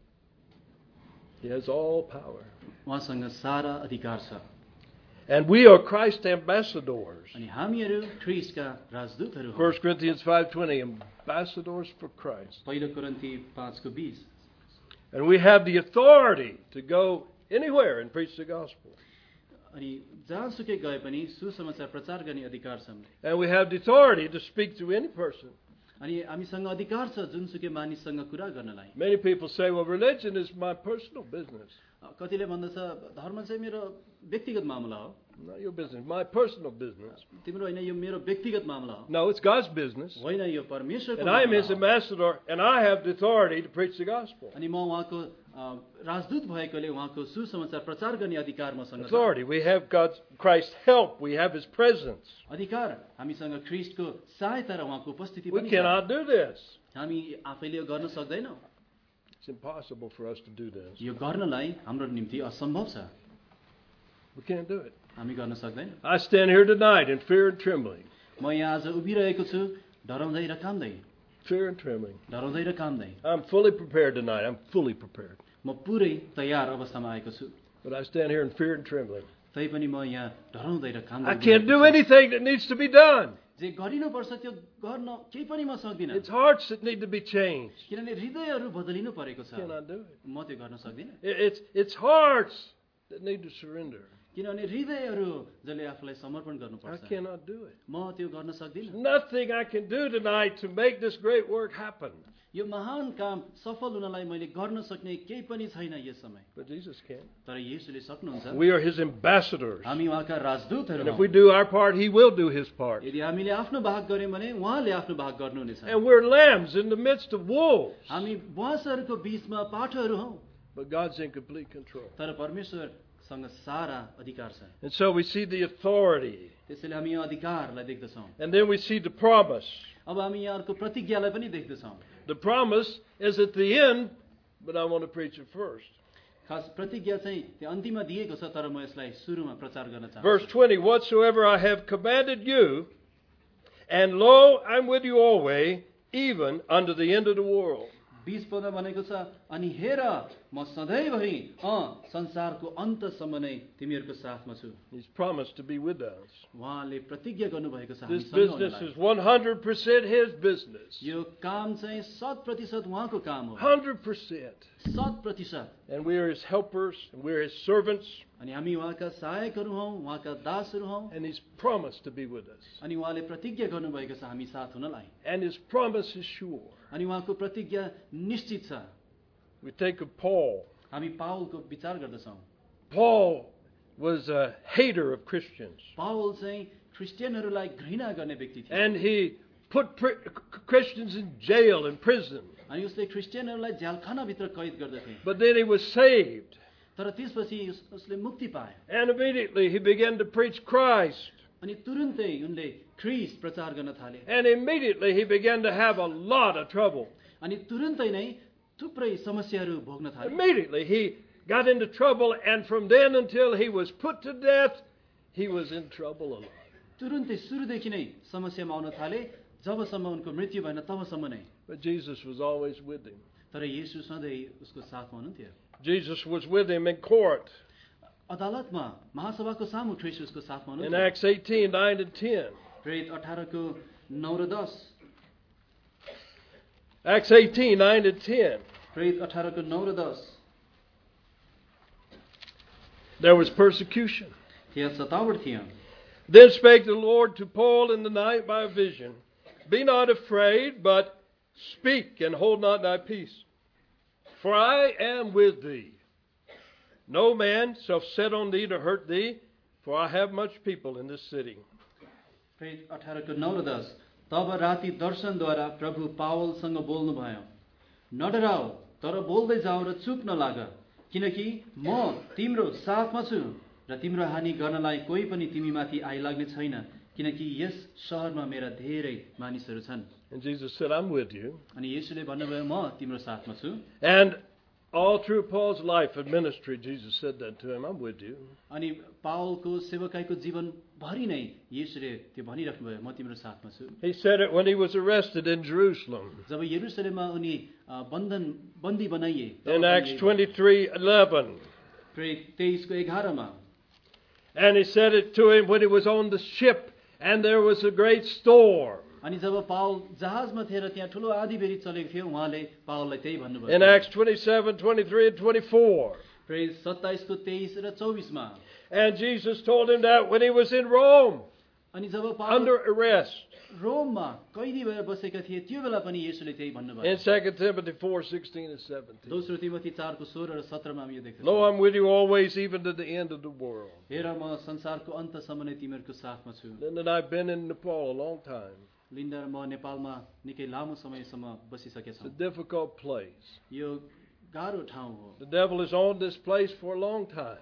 He has all power. उहाँसँग सारा अधिकार छ. And we are Christ's ambassadors. अनि हामीहरू ख्रीष्टका राजदूतहरू हौं. First Corinthians five twenty, ambassadors for Christ. पहिलो कोरिन्थी पाँच को बीस. And we have the authority to go anywhere and preach the gospel. अनि जहाँसुकै गए पनि सुसमाचार प्रचार गर्ने अधिकार छ हामीले. And we have the authority to speak to any person. अनि हामीसँग अधिकार छ जुनसुकै मानिससँग कुरा गर्नलाई. Many people say, well, religion is my personal business. कतिले भन्दछ धर्म चाहिँ मेरो व्यक्तिगत मामला हो. Not your business, my personal business. तिम्रो होइन यो मेरो व्यक्तिगत मामला हो. No, it's God's business. होइन यो परमेश्वरको And I am मामला his हो. ambassador, and I have the authority to preach the gospel. अनि म उहाँको अ, राजदूत भएकोले उहाँको सुसमाचार प्रचार गर्ने अधिकार मसँग छ. Authority. We have God's Christ's help. We have his presence. अधिकार हामीसँग ख्रीष्टको सहायता र उहाँको उपस्थिति We पनि छ. cannot do this. हामी आफैले यो गर्न सक्दैनौँ. It's impossible for us to do this. यो गर्नलाई हाम्रो निम्ति असम्भव छ. We can't do it. हामी गर्न सक्दैनौँ. I stand here tonight in fear and trembling. म यहाँ आज उभिरहेको छु डराउँदै र कामदै. Fear and trembling. डराउँदै raw कामदै. I'm fully prepared tonight. I'm fully prepared. म पुरै तयार अवस्थामा आएको छु. But I stand here in fear and trembling. तैपनि म यहाँ डराउँदै र कामदै. I can't do anything that needs to be done. जे गरिनुपर्छ त्यो गर्न केही पनि म सक्दिनँ. It's hearts that need to be changed. किनभने हृदयहरू बदलिनु परेको छ. I cannot do it. म त्यो गर्न सक्दिनँ. It- It's, it's hearts that need to surrender. किनभने हृदयहरू जसले आफूलाई समर्पण I गर्नुपर्छ. cannot do it. म त्यो गर्न सक्दिनँ. Nothing I can do tonight to make this great work happen. यो महान काम सफल हुनलाई मैले गर्न सक्ने केही पनि छैन यस समय. But Jesus can. तर येशूले सक्नुहुन्छ. We are his ambassadors. हामी उहाँका राजदूतहरू And if हौं. we do our part, he will do his part. यदि हामीले आफ्नो भाग गर्यौं भने उहाँले आफ्नो भाग गर्नुहुनेछ. And we're lambs in the midst of wolves. हामी बुवासहरूको बीचमा पाठहरू हौं. But God's in complete control. तर परमेश्वरसँग सारा अधिकार छ. And so we see the authority. त्यसैले हामी यो अधिकारलाई देख्दछौं. And then we see the promise. अब हामी यहाँ अर्को प्रतिज्ञालाई पनि देख्दछौं. The promise is at the end, but I want to preach it first. खास प्रतिज्ञा चाहिँ त्यो अन्तिममा दिएको छ तर म यसलाई सुरुमा प्रचार गर्न चाहन्छु. Verse twenty, whatsoever I have commanded you, and lo, I'm with you always, even unto the end of the world. बीस पदमा भनेको छ अनि हेर म सधैँभरि अ संसारको अन्तसम्म नै तिमीहरूको साथमा छु. He's promised to be with us. उहाँले प्रतिज्ञा गर्नुभएको छ This हामीसँग business हुनलाई. is one hundred percent his business. यो काम चाहिँ शत प्रतिशत उहाँको काम हो. one hundred percent. शत प्रतिशत. And we are his helpers, and we are his servants, अनि हामी उहाँका सहायकहरू हौं, उहाँका दासहरू हौं. and he's promised to be with us. अनि उहाँले प्रतिज्ञा गर्नुभएको छ हामी साथ हुनलाई. And his promise is sure. अनि उहाँको प्रतिज्ञा निश्चित छ. We think of Paul. हामी पाउलको विचार गर्दछौं. Paul was a hater of Christians. पाउल चाहिँ क्रिस्चियनहरूलाई घृणा गर्ने व्यक्ति थियो. And he put pri- Christians in jail and prison. अनि उसले क्रिस्चियनहरूलाई झ्यालखानाभित्र कैद गर्दथे. But then he was saved. तर त्यसपछि उस- उसले मुक्ति पाए. And immediately he began to preach Christ. अनि तुरुन्तै उनले ख्रीष्ट प्रचार गर्न थाले. And immediately he began to have a lot of trouble. अनि तुरुन्तै नै थुप्रै समस्याहरू भोग्न थाले. Immediately he got into trouble, and from then until he was put to death, he was in trouble a lot. तुरुन्तै सुरुदेखि नै समस्यामा आउन थाले. जबसम्म उनको मृत्यु भएन तबसम्म नै. But Jesus was always with him. तर येशू सधैँ उसको साथमा हुनुहुन्थ्यो. Jesus was with him in court. अदालतमा महासभाको सामु ख्रीष्ट उसको साथमा In हुनुहुन्थ्यो. Acts eighteen, nine and ten. प्रेरित अठार को नौ र दस. Acts eighteen, nine and ten. प्रेरित अठार को नौ र दस. There was persecution. त्यहाँ सतावट थियो. Then spake the Lord to Paul in the night by a vision, Be not afraid, but speak and hold not thy peace. For I am with thee. No man shall set on thee to hurt thee, for I have much people in this city. प्रेरित अठार को नौ र दस. तब राति दर्शनद्वारा प्रभु पावलसँग बोल्नु भयो. नडराऊ, तर बोल्दै जाऊ र चुप नलाग, किनकि म तिम्रो साथमा छु र तिम्रो हानि गर्नलाई कोही पनि तिमीमाथि आइलाग्ने छैन, किनकि यस शहरमा मेरा धेरै मानिसहरू छन्. And Jesus said, I'm with you. अनि येशूले भन्नुभयो म तिम्रो साथमा छु. And all through Paul's life and ministry, Jesus said that to him, I'm with you. अनि पावलको सेवकाईको जीवन भरि नै येशूले त्यो भनिराख्नु भयो, म तिम्रो साथमा छु. He said it when he was arrested in Jerusalem. जब यरुशलेममा उनी बन्धन बन्दी बनाइए. In Acts twenty-three eleven. प्रेरित तेइस को एघार मा. And he said it to him when he was on the ship and there was a great storm. अनि जब पावल जहाजमा थिए र त्यहाँ ठुलो आँधीबेहरी चलेको थियो, उहाँले पावललाई त्यही भन्नुभयो. In Acts twenty-seven, twenty-three and twenty-four. प्रेरित सत्ताइस को तेइस र चौबिस मा. And Jesus told him that when he was in Rome, अनि जब पावल under arrest. रोममा कैदी भएर बसेका थिए, त्यो बेला पनि येशूले त्यही भन्नुभयो. In Second Timothy four, sixteen and seventeen. दोस्रो तिमोथी चार को सोह्र र सत्र मा हामी यो देख्छौँ. Lo, I'm with you always, even to the end of the world. हेर म संसारको अन्तसम्म नै तिमीहरूको साथमा छु. Then that I've been in Nepal a long time. Linda र म नेपालमा निकै लामो समयसम्म बसिसकेका It's a छौँ. difficult place. यो गाह्रो ठाउँ हो. The devil is on this place for a long time.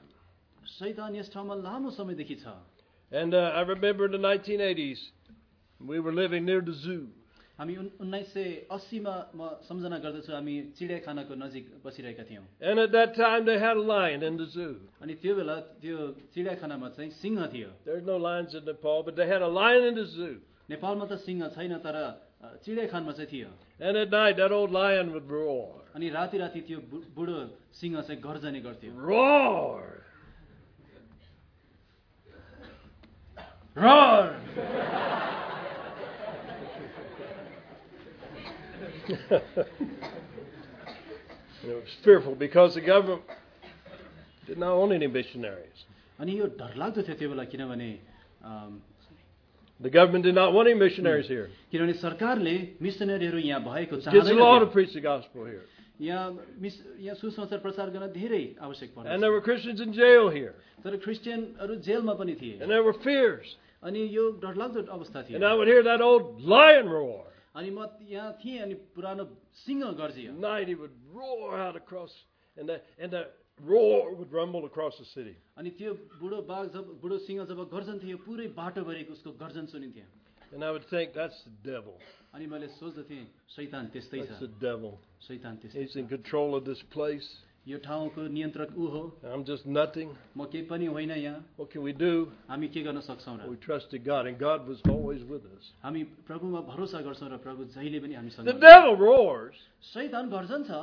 शैतान यस ठाउँमा लामो समयदेखि छ. And uh, I remember in the nineteen eighties, we were living near the zoo. हामी उन्नाइस सय अस्सी मा म सम्झना गर्दछु, हामी चिडियाखानाको नजिक बसिरहेका थियौँ. And at that time they had a lion in the zoo. अनि त्यो बेला त्यो चिडियाखानामा चाहिँ सिंह थियो. There's no lions in Nepal, but they had a lion in the zoo. नेपालमा त सिंह छैन, तर चिडियाखानामा चाहिँ थियो. And at night that old lion would roar. अनि राति राति त्यो बुढो सिंह चाहिँ गर्जने गर्थ्यो. Roar! Roar! And it was fearful because the government did not own any missionaries. अनि यो डरलाग्दो थियो त्यो बेला, किनभने The government did not want any missionaries here. किनभने सरकारले मिसनरीहरू यहाँ भएको It's a law to चाहदैन. preach the gospel here. यहाँ मिस यहाँ सुसमाचार प्रचार गर्न धेरै आवश्यक And there पर्छ. were Christians in jail here. तर क्रिस्चियनहरू जेलमा पनि थिए. And there were fears. अनि यो डरलाग्दो अवस्था थियो. And I would hear that old lion roar. अनि म यहाँ थिएँ, अनि पुरानो Singh गर्जियो. At night he would roar out across, and the, and the roar would rumble across the city. अनि त्यो बुढो बाघ जब बुढो सिंह जब गर्जन्थ्यो, पुरै बाटोभरिको उसको गर्जन सुनिन्थ्यो. And I would think, that's the devil. अनि मैले सोच्दथेँ, शैतान त्यस्तै That's the छ. devil. शैतान त्यस्तै He's छ. in control of this place. यो ठाउँको नियन्त्रक ऊ हो. I'm just nothing. म केही पनि होइन यहाँ. What can we do? हामी के गर्न सक्छौँ र? We trusted God, and God was always with us. हामी प्रभुमा भरोसा गर्छौँ र प्रभु जहिले पनि हामीसँग The हुनुहुन्छ. devil roars, शैतान गर्जन छ,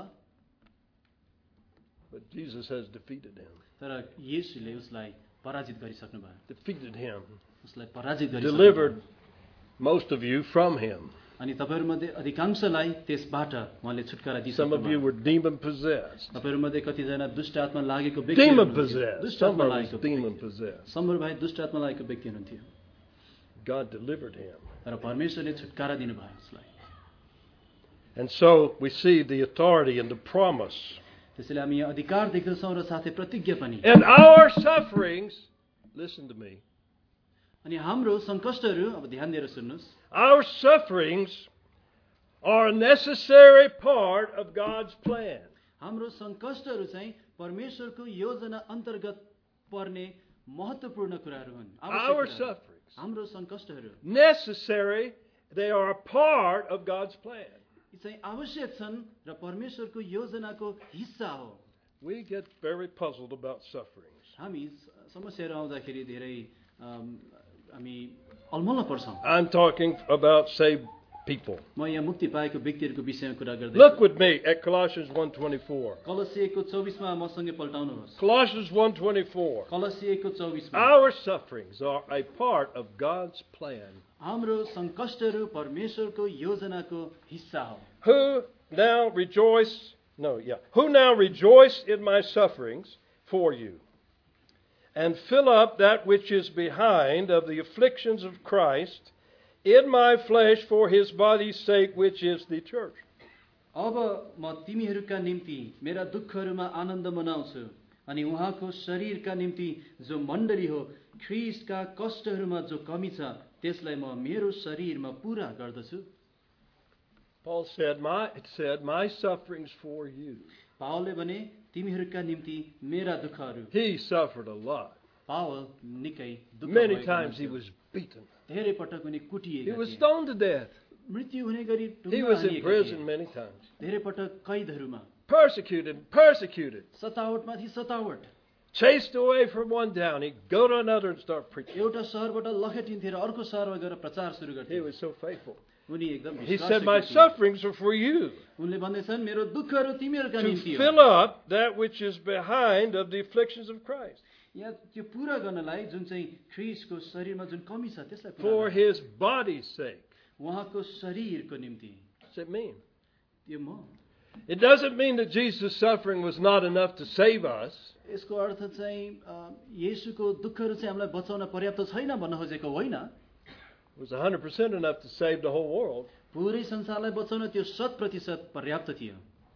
but Jesus has defeated him. तर येशूले उसलाई पराजित गरिसक्नु भयो. Defeated him. उसलाई पराजित गरिसक्नु Delivered भयो. most of you from him. अनि तपाईँहरूमध्ये अधिकांशलाई त्यसबाट उहाँले छुटकारा Some दिइसक्नु of you भयो. were demon possessed. तपाईँहरूमध्ये कतिजना दुष्ट आत्मा लागेको व्यक्ति Demon हुनुहुन्थ्यो. possessed. दुष्ट Some आत्मा of us लागेको demon व्यक्ति. possessed. सम्भव भाइ दुष्ट आत्मा लागेको व्यक्ति हुनुहुन्थ्यो. God delivered him. तर परमेश्वरले छुटकारा दिनुभयो उसलाई. And so we see the authority and the promise. त्यसैले हामी यहाँ अधिकार देख्दछौँ र साथै प्रतिज्ञा पनि. And our sufferings, listen to me, अनि हाम्रो सङ्कष्टहरू, अब ध्यान दिएर सुन्नुहोस्, our sufferings are a necessary part of God's plan. हाम्रो सङ्कष्टहरू चाहिँ परमेश्वरको योजना अन्तर्गत पर्ने महत्त्वपूर्ण कुराहरू हुन्. आवश्यक Our कुराहरू. sufferings, हाम्रो सङ्कष्टहरू necessary, they are a part of God's plan. यी चाहिँ आवश्यक छन् र परमेश्वरको योजनाको हिस्सा हो। We get very puzzled about sufferings. हामी समस्याहरू आउँदाखेरि धेरै अम, हामी अलमल्ल पर्छौँ। I'm talking about saved people. म यहाँ मुक्ति पाएको व्यक्तिहरूको विषयमा कुरा गर्दैछु। Look with me at Colossians one twenty-four. कलसिएको चौबिसमा मसँगै पल्टाउनुहोस्। Colossians one twenty-four. कलसिएको चौबिसमा Our sufferings are a part of God's plan. हाम्रो सङ्कष्टहरू परमेश्वरको योजनाको हिस्सा हो। Who now rejoice, no, yeah, who now rejoice in my sufferings for you, and fill up that which is behind of the afflictions of Christ in my flesh for his body's sake, which is the church. अब म तिमीहरूका निम्ति मेरा दुःखहरूमा आनन्द मनाउँछु अनि उहाँको शरीरका निम्ति जो मण्डली हो ख्रीष्टका कष्टहरूमा जो कमी छ त्यसलाई म मेरो शरीरमा पूरा गर्दछु। Paul said, my, it said, my sufferings for you. पावलले भने तिमीहरूका निम्ति मेरा दुःखहरू। He suffered a lot. पावल निकै दुःख Many भएको times he हुन्थ्यो। was beaten. धेरै पटक उनी He कुटिएका was थिए। stoned to death. मृत्यु हुने गरी He टुङ्गा was in हानिएका prison थिए। many times. धेरै पटक कैदहरूमा Persecuted, persecuted. सतावटमाथि सतावट। Chased away from one town. He'd go to another and start preaching. एउटा सहरबाट लखेटिन्थे र अर्को सहरमा गएर प्रचार सुरु He गर्थे। was so faithful. उनी एकदम He विश्वासिक said, my थिए। sufferings are for you, उनले भन्दैछन् मेरो दुःखहरू तिमीहरूका to निम्ति हो। fill up that which is behind of the afflictions of Christ, यहाँ त्यो पूरा गर्नलाई जुन चाहिँ ख्रीष्टको शरीरमा जुन कमी छ त्यसलाई पूरा for गर्न। his body's sake. उहाँको शरीरको निम्ति। What's it mean? यो म It doesn't mean that Jesus' suffering was not enough to save us. यसको अर्थ चाहिँ अ, येशूको दुःखहरू चाहिँ हामीलाई बचाउन पर्याप्त छैन भन्न खोजेको होइन। It was one hundred percent enough to save the whole world. पुरै संसारलाई बचाउन त्यो शत प्रतिशत पर्याप्त थियो।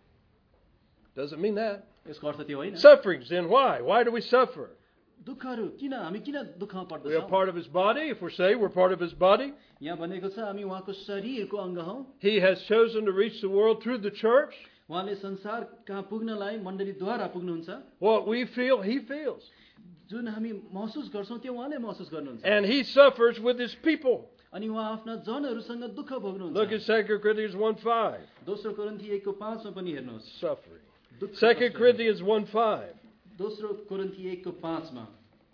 Doesn't mean that. यसको अर्थ त्यो होइन। Sufferings, then why? Why do we suffer? दुःखहरू किन हामी किन दुःखमा We are पर्दछौँ? part of his body. If we're saved, we're part of his body. यहाँ भनेको छ हामी उहाँको शरीरको अङ्ग हौँ। He has chosen to reach the world through the church. उहाँले संसार कहाँ पुग्नलाई मण्डलीद्वारा पुग्नुहुन्छ। What we feel, he feels. जुन हामी महसुस गर्छौँ त्यो उहाँले महसुस गर्नुहुन्छ। And he suffers with his people. अनि उहाँ आफ्ना जनहरूसँग दुःख Look at भोग्नुहुन्छ। Second Corinthians one five. दोस्रो कोरिन्थी एकको पाँचमा पनि हेर्नुहोस्। Suffering. दुःख Second कष्टहरू। Corinthians one five. दोस्रो कोरिन्थी एकको पाँचमा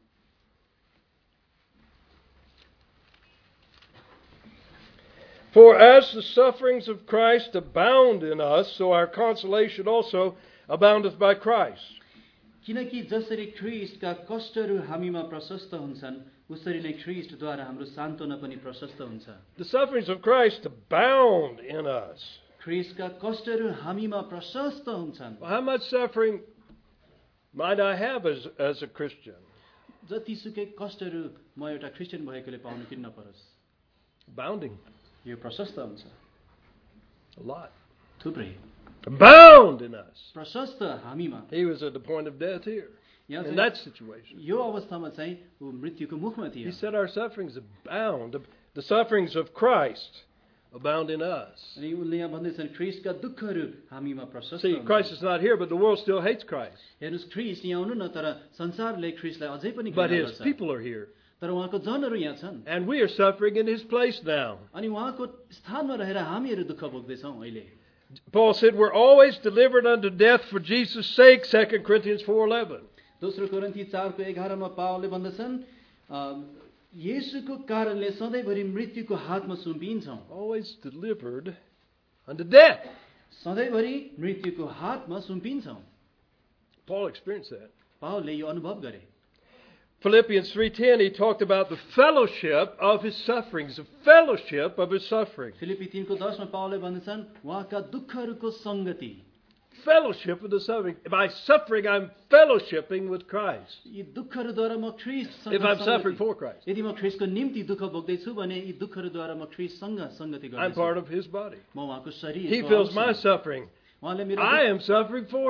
For as the sufferings of Christ abound in us, so our consolation also aboundeth by Christ. किनकि जसरी ख्रीष्टका कष्टहरू हामीमा प्रशस्त हुन्छन् उसरी नै ख्रीष्टद्वारा हाम्रो सान्त्वना पनि प्रशस्त हुन्छ। The sufferings of Christ abound in us. ख्रीष्टका कष्टहरू हामीमा प्रशस्त हुन्छन्। Well, how much suffering might I have as, as a Christian? जतिसुकै कष्टहरू म एउटा क्रिस्चियन भएकोले पाउनु किन नपरोस्। Abounding. यो प्रशस्त हुन्छ। A lot. थुप्रै Abound in us. प्रशस्त हामीमा। He was at the point of death here. यहाँ In चाहिँ that situation. यो अवस्थामा चाहिँ ऊ मृत्युको मुखमा थियो। He said our sufferings abound. The sufferings of Christ abound in us. अनि उनले यहाँ भन्दैछन् ख्रीष्टका दुःखहरू हामीमा प्रशस्त See, हुन्छन्। Christ is not here, but the world still hates Christ. हेर्नुहोस् ख्रीष्ट यहाँ आउनु न तर संसारले ख्रीष्टलाई अझै पनि But घृणा his गर्छ। people are here. तर उहाँको जनहरू यहाँ छन् And we are suffering in his place now. अनि उहाँको स्थानमा रहेर हामीहरू दुःख भोग्दैछौँ अहिले। Paul said we're always delivered unto death for Jesus' sake, Second Corinthians four eleven. दोस्रो कोरिन्थी चारको एघारमा पावलले भन्दछन् अ, येशूको कारणले सधैँभरि मृत्युको हातमा सुम्पिन्छौँ। Always delivered unto death. सधैँभरि मृत्युको हातमा सुम्पिन्छौँ। Paul experienced that. पावलले यो अनुभव गरे। Philippians three ten, he talked about the fellowship of his sufferings, the fellowship of his suffering. Philippi तीनको दसमा पावलले भन्दछन् उहाँका दुःखहरूको सङ्गति। Fellowship of the suffering. By suffering, I'm fellowshipping with Christ. यी दुःखहरूद्वारा म ख्रीष्टसँग If I'm सङ्गति- suffering for Christ, यदि म ख्रीष्टको निम्ति दुःख भोग्दैछु भने यी दुःखहरूद्वारा म ख्रीष्टसँग सङ्गति I'm गर्दैछु। part of his body. म उहाँको He शरीरको feels अंश my हुँ। suffering. उहाँले मेरो I दुःख- am suffering for him.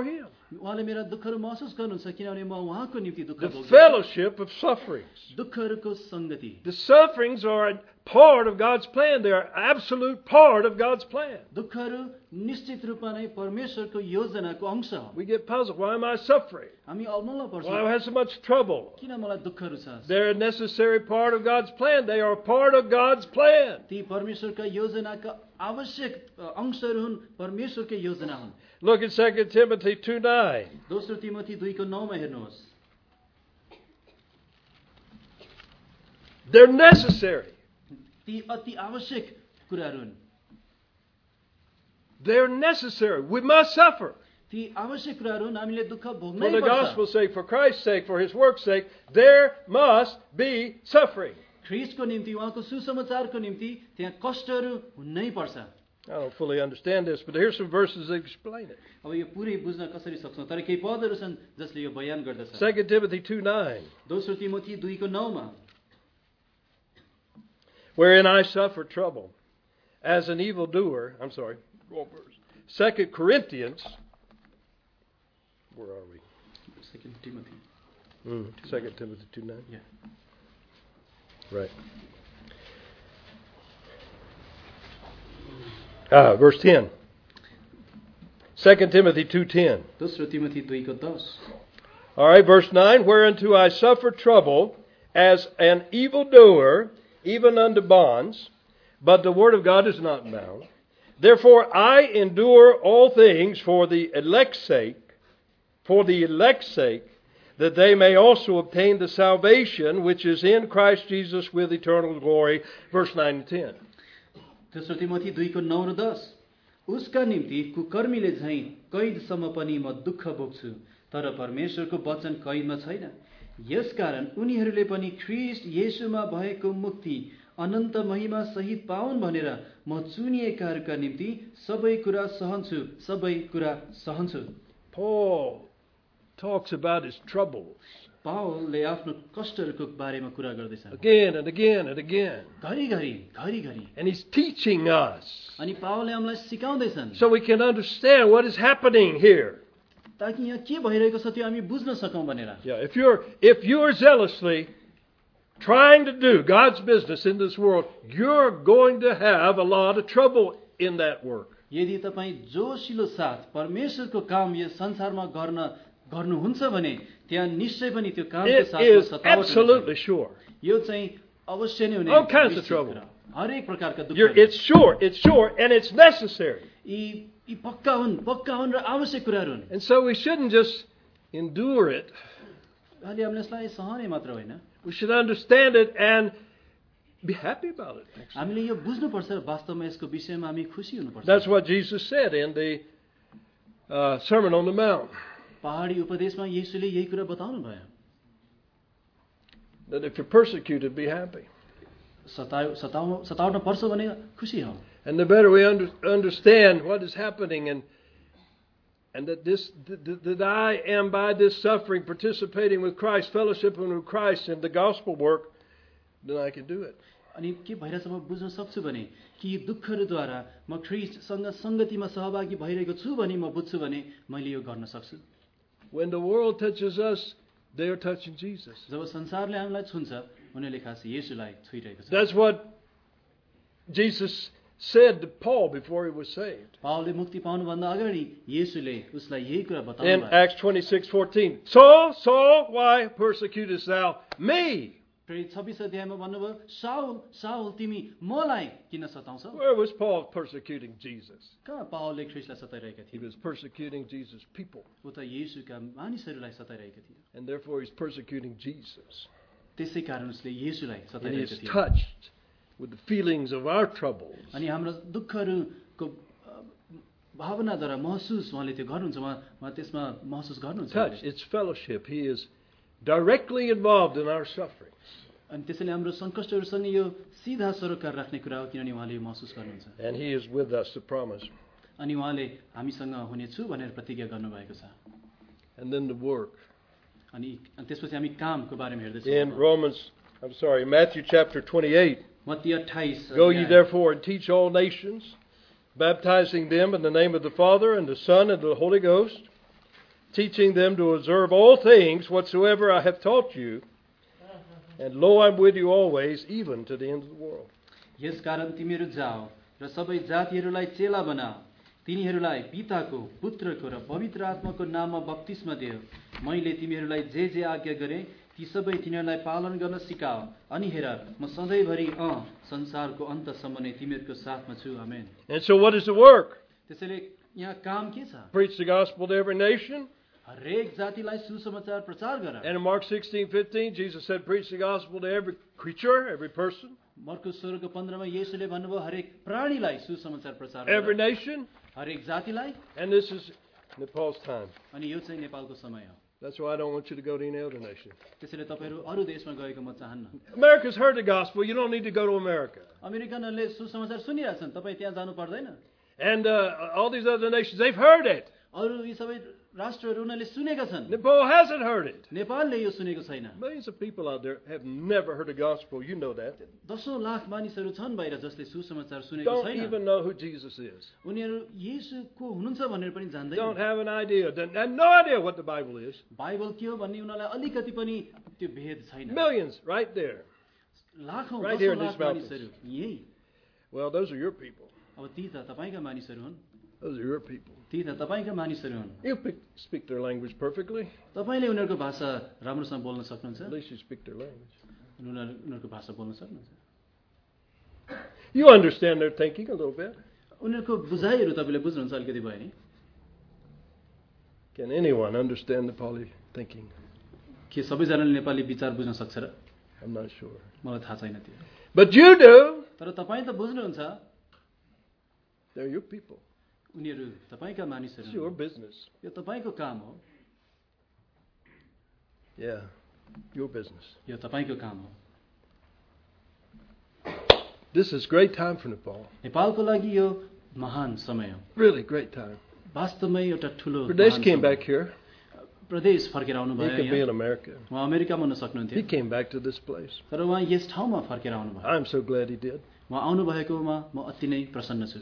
उहाँले मेरा दुःखहरू महसुस गर्नुहुन्छ किनभने म उहाँको निम्ति दुःख The भोग्दैछु। fellowship of sufferings. दुःखहरूको संगति, The sufferings are a part of God's plan. They are absolute part of God's plan. दुःखहरू निश्चित रूपमा नै परमेश्वरको योजनाको अंश हो। We get puzzled. Why am I suffering? हामी अल्मल्ल Why do पर्छौँ, I have so much trouble? किन मलाई दुःखहरू छ? They're a necessary part of God's plan. They are a part of God's plan. ती परमेश्वरका योजनाका आवश्यक अंशहरू हुन्, परमेश्वरकै योजना हुन्। Look at Second Timothy two nine. दोस्रो तिमोथी दुईको नौमा हेर्नुहोस्, They're necessary. ती अति आवश्यक कुराहरू हुन्। They're necessary. We must suffer. ती आवश्यक कुराहरू हुन्, हामीले दुःख For भोग्नै the पर्छ। gospel's sake, for Christ's sake, for His work's sake, there must be suffering. ख्रीष्टको निम्ति, उहाँको सुसमाचारको निम्ति त्यहाँ कष्टहरू हुनै पर्छ। I don't fully understand this, but here's some verses that explain it. अब यो पुरै बुझ्न कसरी सक्छौँ, तर केही पदहरू छन् जसले यो बयान गर्दछ। Second Timothy two nine. दोस्रो तिमोथी दुईको नौमा, Wherein I suffer trouble as an evildoer. I'm sorry. Second Corinthians. Where are we? Second Timothy, Mm, Second Timothy two nine. yeah. Right. Ah, verse ten. Second Timothy two ten. दोस्रो तिमोथी दुईको दस, All right, verse nine. Whereunto I suffer trouble as an evildoer, even unto bonds, but the word of God is not bound. Therefore I endure all things for the elect's sake, for the elect's sake, that they may also obtain the salvation which is in Christ Jesus with eternal glory. Verse nine and ten. तेस्रो तिमोथी दुईको नौ र दस, उसका निम्ति कुकर्मीले झैं कैदसम्म पनि म दुःख भोग्छु, तर परमेश्वरको वचन कैदमा छैन। यसकारण उनीहरूले पनि ख्रीष्ट येशूमा भएको मुक्ति अनन्त महिमा सहित पाउन् भनेर म चुनिएकाहरूका निम्ति सबै कुरा सहन्छु, सबै कुरा सहन्छु। Paul talks about his troubles पावलले आफ्नो कष्टहरूको बारेमा कुरा गर्दैछन्, again and again and again. घरिघरि घरिघरि। And he's teaching us अनि पावलले हामीलाई सिकाउँदैछन् so we can understand what is happening here. ताकि यहाँ के भइरहेको छ त्यो हामी बुझ्न सकौँ भनेर। Yeah, if you're if you're zealously trying to do God's business in this world, you're going to have a lot of trouble in that work. यदि तपाईँ जोसिलो साथ परमेश्वरको काम यस संसारमा गर्न गर्नुहुन्छ भने त्यहाँ निश्चय पनि त्यो कामको It साथमा is सतावट absolutely हुन्छ। sure. यो चाहिँ अवश्य नै हुने All kinds of निश्चित trouble. कुरा। हरेक प्रकारका You're, दुःख it's sure, it's sure, and it's necessary. यी यी पक्का हुन्, पक्का हुन् र आवश्यक कुराहरू हुन्। And so we shouldn't just endure it. खालि हामीले यसलाई सहने मात्र होइन, We should understand it and be happy about it. हामीले यो बुझ्नुपर्छ र वास्तवमा यसको विषयमा हामी खुसी हुनुपर्छ। That's what Jesus said in the uh, Sermon on the Mount. पहाडी उपदेशमा येशूले यही कुरा बताउनु भयो, That if you're persecuted, be happy. सताउ सताउ सताउन पर्छ भने खुसी हौ। And the better we under, understand what is happening and and that this that, that I am by this suffering participating with Christ, fellowshipping with Christ in the gospel work, then I can do it. अनि के भइरहेछ म बुझ्न सक्छु भने कि यी दुःखहरूद्वारा म ख्रीष्टसँग संगतिमा सहभागी भइरहेको छु भने म बुझ्छु भने मैले यो गर्न सक्छु। When the world touches us, they are touching Jesus. जब संसारले हामीलाई छुन्छ उनीहरूले खास येशूलाई छुइरहेको छ। That's what Jesus said to Paul before he was saved. पावलले मुक्ति पाउनुभन्दा अगाडि येशूले उसलाई यही कुरा बताउनु In भयो। Acts twenty-six fourteen, Saul, Saul, why persecutest thou me? प्रेरित छब्बीस अध्यायमा भन्नुभयो, साउल साउल तिमी मलाई किन सताउँछौ? Where was Paul persecuting Jesus? कहाँ पावलले ख्रीष्टलाई सताइरहेका He थिए? was persecuting Jesus' people. ऊ त येशूका मानिसहरूलाई सताइरहेका थिए। And therefore he's persecuting Jesus. त्यसै कारण उसले येशूलाई And सताइरहेका he's थिए। touched with the feelings of our troubles. अनि हाम्रो दुःखहरूको अ, भावनाद्वारा महसुस उहाँले त्यो गर्नुहुन्छ, उहाँ उहाँ त्यसमा महसुस गर्नुहुन्छ। Touched. It's fellowship. He is directly involved in our sufferings. अनि त्यसैले हाम्रो सङ्कष्टहरूसँग यो सिधा सरोकार राख्ने कुरा हो, किनभने उहाँले यो महसुस गर्नुहुन्छ। And he is with us, the promise. अनि उहाँले हामीसँग हुनेछु भनेर प्रतिज्ञा गर्नुभएको छ। And then the work. अनि अनि त्यसपछि हामी कामको बारेमा In हेर्दैछौँ। Romans, I'm sorry, Matthew chapter twenty-eight. मत्ती अट्ठाइस Go ye अध्याय। therefore and teach all nations, baptizing them in the name of the Father and the Son and the Holy Ghost, teaching them to observe all things whatsoever I have taught you. And lo, I'm with you always, even to the end of the world. यस कारण तिमीहरू जाओ र सबै जातिहरूलाई चेला बनाओ, तिनीहरूलाई पिताको, पुत्रको र पवित्र आत्माको नाममा बप्तिस्मा दियो। मैले तिमीहरूलाई जे जे आज्ञा गरेँ ती सबै तिनीहरूलाई पालन गर्न सिकाओ। अनि हेर, म सधैँभरि अँ संसारको अन्तसम्म नै तिमीहरूको साथमा छु। आमेन। And so what is the work? त्यसैले यहाँ काम के छ? Preach the gospel to every nation. हरेक जातिलाई सुसमाचार प्रचार गर। And in Mark sixteen fifteen, Jesus said, preach the gospel to every creature, every person, मर्कुस सोह्रको पन्ध्रमा येशूले भन्नुभयो हरेक प्राणीलाई सुसमाचार प्रचार गर। every nation. हरेक जातिलाई। And this is Nepal's time. अनि यो चाहिँ नेपालको समय हो। That's why I don't want you to go to any other nation. त्यसैले तपाईहरु अरु देशमा गएको म चाहन्न। America's heard the gospel. You don't need to go to America. अमेरिकनहरूले सुसमाचार सुनिरहेछन्, तपाई त्यहाँ जानु पर्दैन। And uh, all these other nations, they've heard it. अरु यी सबै राष्ट्रहरू उनीहरूले सुनेका छन्। Nepal hasn't heard it. नेपालले यो सुनेको छैन। Millions of people out there have never heard the gospel. You know that. दशौं lakh मानिसहरू छन् बाहिर जसले सुसमाचार सुनेको Don't छैन। even know who Jesus is. उनीहरू येशू को हुनुहुन्छ भनेर पनि जान्दैनन्। Don't have an idea. Don't have no idea what the Bible is. Bible के हो भन्ने उनीहरूलाई अलिकति पनि त्यो भेद छैन। Millions right there. लाखौं Right here in दशौं these lakh mountains. मानिसहरू यही। Well, those are your people. अब ती त तपाईका मानिसहरू हुन्। Those are your people. ती त तपाईका मानिसहरू हुन्। You pick, speak their language perfectly. तपाईले उनीहरूको भाषा राम्रोसँग बोल्न सक्नुहुन्छ। At least you speak their language. उनीहरू उनीहरूको भाषा बोल्न सक्नुहुन्छ। You understand their thinking a little bit. उनीहरूको बुझाइहरू तपाईले बुझ्नुहुन्छ अलिकति भयो नि। Can anyone understand Nepali thinking? के सबैजनाले नेपाली विचार बुझ्न सक्छ र? I'm not sure. मलाई थाहा छैन त्यो। But you do. तर तपाईं त बुझ्नुहुन्छ। They're your people. उनीहरू तपाईका मानिसहरू It's your business. यो तपाईको काम हो। Yeah, your business. यो तपाईको काम हो। This is great time for Nepal. नेपालको लागि यो महान समय हो। Really great time. वास्तवमै एउटा ठुलो Pradesh came back here. प्रदेश फर्केर आउनु He भयो could be in यहाँ। America. उहाँ अमेरिकामा हुन He सक्नुहुन्थ्यो। came back to this place. तर उहाँ यस ठाउँमा फर्केर आउनु भयो। I'm so glad he did. उहाँ आउनु भएकोमा म अति नै प्रसन्न छु।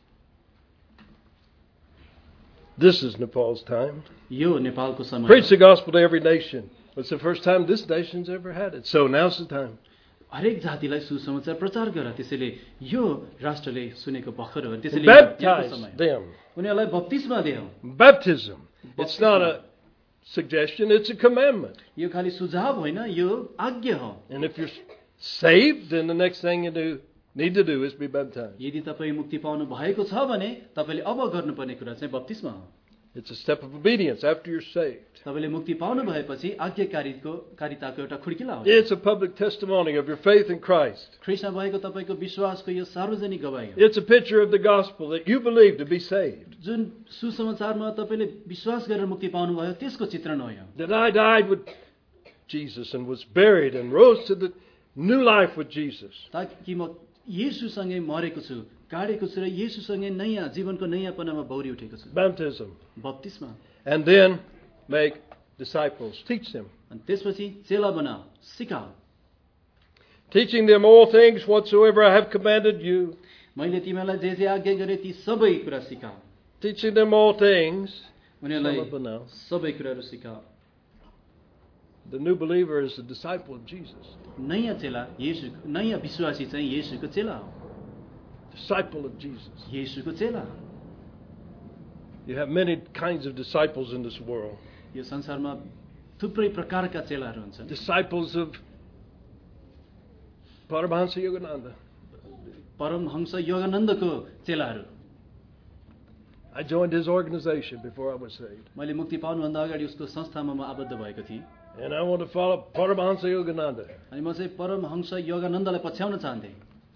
This is Nepal's time. यो नेपालको समय Preach the gospel to every nation. It's the first time this nation's ever had it. So now's the time. हरेक जातिलाई सुसमाचार प्रचार गर। त्यसैले यो राष्ट्रले सुनेको भर्खर हो। त्यसैले यो Baptize समय them. उनीहरूलाई बप्तिस्मा दियो। Baptism. It's not a suggestion, it's a commandment. यो खाली सुझाव होइन, यो आज्ञा हो। And if you're saved, then the next thing you do need to do is be baptized. यदि तपाईँ मुक्ति पाउनु भएको छ भने तपाईले अब गर्नुपर्ने कुरा चाहिँ बप्तिस्मा हो। It's a step of obedience after you're saved. तपाईले मुक्ति पाउनु भएपछि आज्ञाकारीको कारिताको एउटा खुड्किला हो। It's a public testimony of your faith in Christ. ख्रीष्टमा भएको तपाईको विश्वासको यो सार्वजनिक गवाही हो। It's a picture of the gospel that you believe to be saved. जुन सुसमाचारमा तपाईले विश्वास गरेर मुक्ति पाउनु भयो त्यसको चित्रण हो यो। That I died with Jesus and was buried and rose to the new life with Jesus. ताकि म येशूसँगै मरेको छु, गाडेको छु र येशूसँगै नयाँ जीवनको नयाँपनामा बौरी उठेको छु। Baptism. बप्तिस्मा। And then make disciples. Teach them. अनि त्यसपछि चेला बनाऊ, सिकाऊ। Teaching them all things whatsoever I have commanded you. मैले तिमीलाई जे जे आज्ञा गरे ती सबै कुरा सिकाऊ। Teaching them all things. उनीहरूलाई Sum up and now. सबै कुराहरू सिकाऊ। The new believer is a disciple of Jesus. नयाँ चेला येशू, नयाँ विश्वासी चाहिँ येशूको चेला हो। Disciple of Jesus. येशूको चेला। You have many kinds of disciples in this world. यो संसारमा थुप्रै प्रकारका चेलाहरू हुन्छन्। Disciples of Paramahansa Yogananda. Paramhans योगानन्दको चेलाहरू। I joined his organization before I was saved. मैले मुक्ति पाउनुभन्दा अगाडि उसको संस्थामा म आबद्ध भएको थिएँ। And I want to follow Paramahansa Yogananda. अनि म चाहिँ परमहंस योगानन्दलाई पछ्याउन चाहन्थे।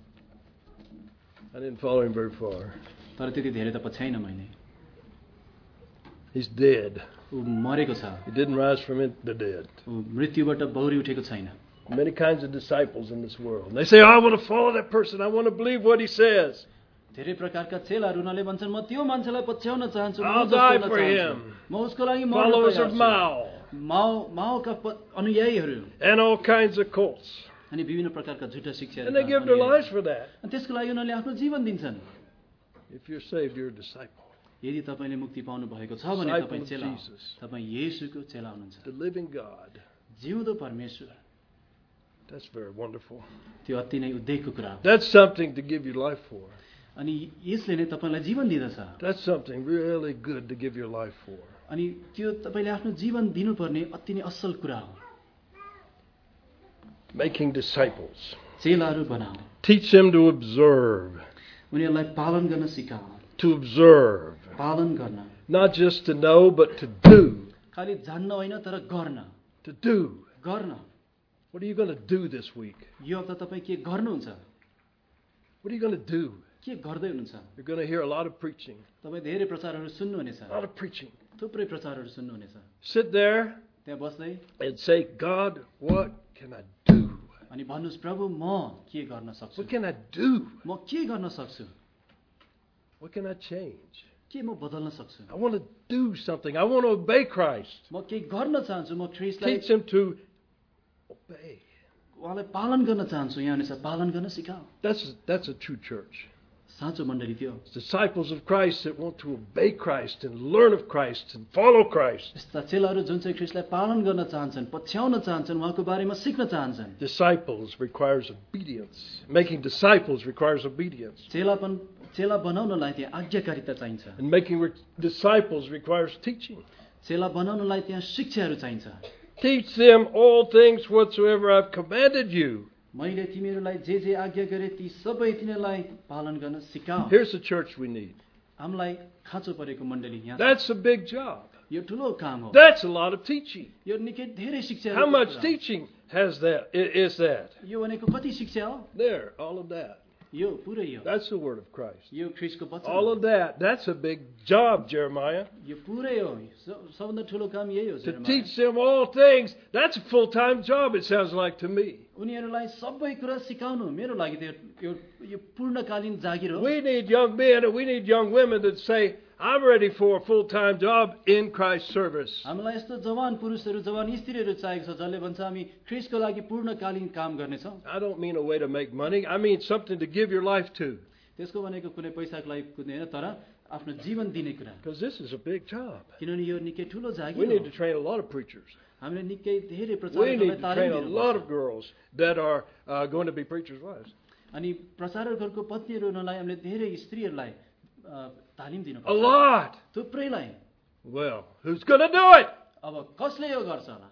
I didn't follow him very far. तर त्यति धेरै त पछ्याइन मैले। He's dead. ऊ मरेको छ। He didn't rise from it, the dead. ऊ मृत्युबाट बौरी उठेको छैन। Many kinds of disciples in this world. And they say, oh, I want to follow that person. I want to believe what he says. धेरै प्रकारका चेलाहरू उनीहरूले भन्छन् म त्यो मान्छेलाई पछ्याउन चाहन्छु, म I'll जस्तो die हुन for चाहन्छु। him. म उसको लागि मर्न Followers तयार of छु। Mao माओ माओका प- अनुयायीहरू and all kinds of cults. अनि विभिन्न प्रकारका झुटा शिक्षा। And they give their lives for that. त्यसको लागि उनीहरूले आफ्नो जीवन दिन्छन्। If you're saved, you're a disciple. यदि तपाईले मुक्ति पाउनु भएको छ भने Disciple तपाई of चेला हो Jesus. तपाई येशूको चेला हुनुहुन्छ The living God. जिउँदो परमेश्वर That's very wonderful. त्यो अति नै उद्वेगको कुरा हो That's something to give your life for. अनि यसले नै तपाईलाई जीवन दिदछ That's something really good to give your life for. अनि त्यो तपाईले आफ्नो जीवन दिनुपर्ने अति नै असल कुरा हो Making disciples. चेलाहरू बनाऊ Teach them to observe. उनीहरूलाई पालन गर्न सिकाऊ To observe. पालन गर्न Not just to know, but to do. खालि जान्न होइन तर गर्न To do. गर्न What are you going to do this week? यो हप्ता तपाईँ के गर्नुहुन्छ What are you going to do? के गर्दै हुनुहुन्छ You're going to hear a lot of preaching. तपाईँ धेरै प्रचारहरू सुन्नुहुनेछ A lot of preaching. थुप्रै प्रचारहरू सुन्नुहुनेछ Sit there त्यहाँ बस्दै and say, God, what can I do? अनि भन्नुहोस् प्रभु म के गर्न सक्छु What can I do? म के गर्न सक्छु What can I change? के म बदल्न सक्छु I want to do something. I want to obey Christ. म के गर्न चाहन्छु म ख्रिस्टलाई Teach them to obey. उहाँलाई पालन गर्न चाहन्छु यहाँ अनुसार पालन गर्न सिकाऊ That's, that's a true church. साँचो मण्डली त्यो It's disciples of Christ that want to obey Christ and learn of Christ and follow Christ. यस्ता चेलाहरू जुन चाहिँ ख्रिस्टलाई पालन गर्न चाहन्छन् पछ्याउन चाहन्छन् उहाँको बारेमा सिक्न चाहन्छन् Disciples requires obedience. Making disciples requires obedience. चेलापन चेला बनाउनलाई त्यहाँ आज्ञाकारिता चाहिन्छ And making re- disciples requires teaching. चेला बनाउनलाई त्यहाँ शिक्षाहरू चाहिन्छ Teach them all things whatsoever I've commanded you. मैले तिमीहरूलाई जे जे आज्ञा गरे ती सबै तिनीहरूलाई पालन गर्न सिकाऊ Here's the church we need. हामीलाई खाँचो परेको मण्डली यहाँ छ। That's a big job. यो ठुलो काम हो That's a lot of teaching. यो निकै धेरै शिक्षा How much teaching has that? i- Is that? यो भनेको कति शिक्षा हो There, all of that. यो पुरै हो That's the word of Christ. यो ख्रिस्टको वचन All हो। of that. That's a big job, Jeremiah. यो पुरै हो स- सबभन्दा ठुलो काम यही हो To Jeremiah. teach them all things. That's a full-time job, it sounds like to me. उनीहरूलाई सबै कुरा सिकाउनु मेरो लागि त्यो यो यो पूर्णकालीन जागिर हो We need young men and we need young women that say, I'm ready for a full-time job in Christ's service. हामीलाई यस्तो जवान पुरुषहरू जवान स्त्रीहरू चाहिएको छ जसले भन्छ हामी ख्रिस्टको लागि पूर्णकालीन काम गर्नेछौँ I don't mean a way to make money. I mean something to give your life to. त्यसको भनेको कुनै पैसाको लागि कुनै होइन तर आफ्नो जीवन दिने कुरा Because this is a big job. किनभने यो निकै ठुलो We जागिर need हो to train a lot of preachers. हामीले निकै धेरै We प्रचारकहरूलाई need to तालिम train a lot दिनुपर्छ of girls that are uh, going to be preachers' wives. अनि प्रचारकहरूको पत्नीहरू हुनलाई हामीले धेरै स्त्रीहरूलाई अ, तालिम A दिनुपर्छ lot. थुप्रैलाई Well, who's going to do it? अब कसले यो गर्छ होला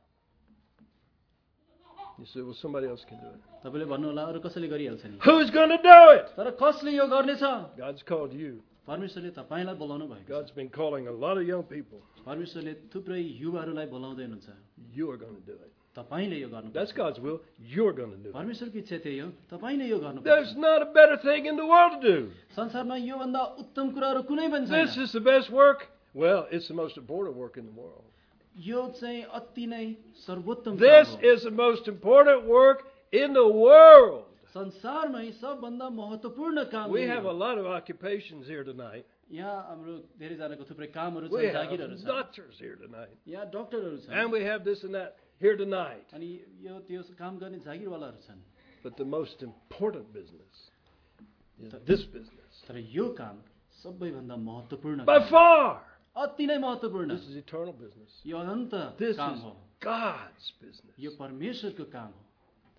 You say, well, somebody else can do it. तपाईँले भन्नु होला अरू कसैले गरिहाल्छ नि Who's going to do it? तर कसले यो गर्नेछ God's called you. परमेश्वरले तपाईँलाई बोलाउनु भएको छ God's been calling a lot of young people. परमेश्वरले थुप्रै युवाहरूलाई बोलाउँदै हुनुहुन्छ You are going to do it. तपाईँले यो गर्नु That's God's will. You're going to do it. परमेश्वरको इच्छा त्यही हो तपाईँले यो गर्नु There's not a better thing in the world to do. संसारमा योभन्दा उत्तम कुराहरू कुनै पनि This छैन is the best work. Well, it's the most important work in the world. यो चाहिँ अति नै सर्वोत्तम काम This हो। is the most important work in the world. संसारमै सबभन्दा महत्त्वपूर्ण काम We यही have a हो। lot of occupations here tonight. यहाँ हाम्रो धेरैजनाको थुप्रै कामहरू We छन् have जागिरहरू छन् doctors here tonight. यहाँ डक्टरहरू छन् And we have this and that here tonight. अनि यो त्यो काम गर्ने जागिरवालाहरू छन् But the most important business is this business. तर यो काम सबैभन्दा महत्त्वपूर्ण By काम हो। far. अति नै महत्त्वपूर्ण This is eternal business. Yo Anant This काम is हो God's business. यो परमेश्वरको काम हो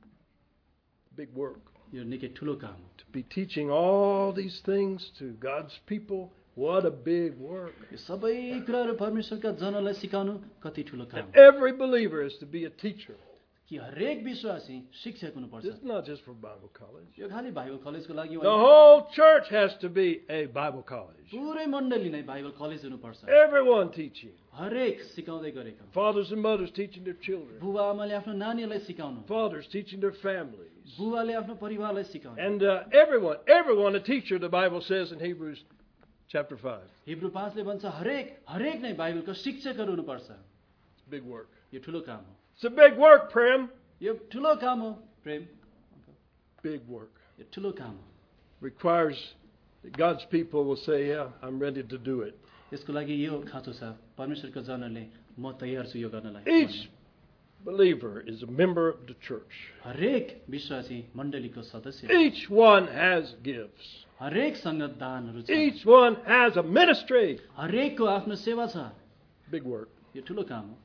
Big work. यो निकै ठुलो काम हो To be teaching all these things to God's people, what a big work. यो सबै कुराहरू परमेश्वरका जनलाई सिकाउनु कति ठुलो काम And हो every believer is to be a teacher. कि हरेक विश्वासी शिक्षक हुनुपर्छ This is not just for Bible college. यो खालि बाइबल कलेजको लागि The होइन whole church has to be a Bible college. पुरै मण्डली नै बाइबल कलेज हुनुपर्छ Everyone teaching. हरेक सिकाउँदै गरेको Fathers and mothers teaching their children. बुबा आमाले आफ्नो नानीहरूलाई सिकाउनु Fathers teaching their families. बुबाले आफ्नो परिवारलाई सिकाउनु And uh, everyone, everyone a teacher, the Bible says in Hebrews chapter five. Hebrew पाँचले भन्छ हरेक हरेक नै बाइबलको शिक्षकहरू हुनुपर्छ It's big work. यो ठुलो काम हो It's a big work, Prem. यो ठुलो काम हो प्रेम Big work. यो ठुलो काम हो Requires that God's people will say, yeah, I'm ready to do it. यसको लागि यो खाँचो छ परमेश्वरको जनहरूले म तयार छु यो गर्नलाई Each believer is a member of the church. हरेक विश्वासी मण्डलीको सदस्य Each one has gifts. हरेकसँग दानहरू छ Each one has a ministry. हरेकको आफ्नो सेवा छ Big work. यो ठुलो काम हो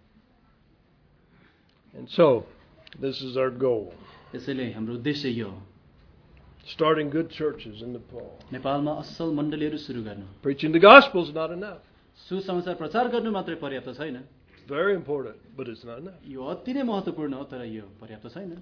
And so, this is our goal. त्यसैले हाम्रो उद्देश्य यो हो Starting good churches in Nepal. नेपालमा असल मण्डलीहरू सुरु गर्नु Preaching the gospel is not enough. सुसमाचार प्रचार गर्नु मात्रै पर्याप्त छैन It's very important, but it's not enough. यो अति नै महत्त्वपूर्ण हो तर यो पर्याप्त छैन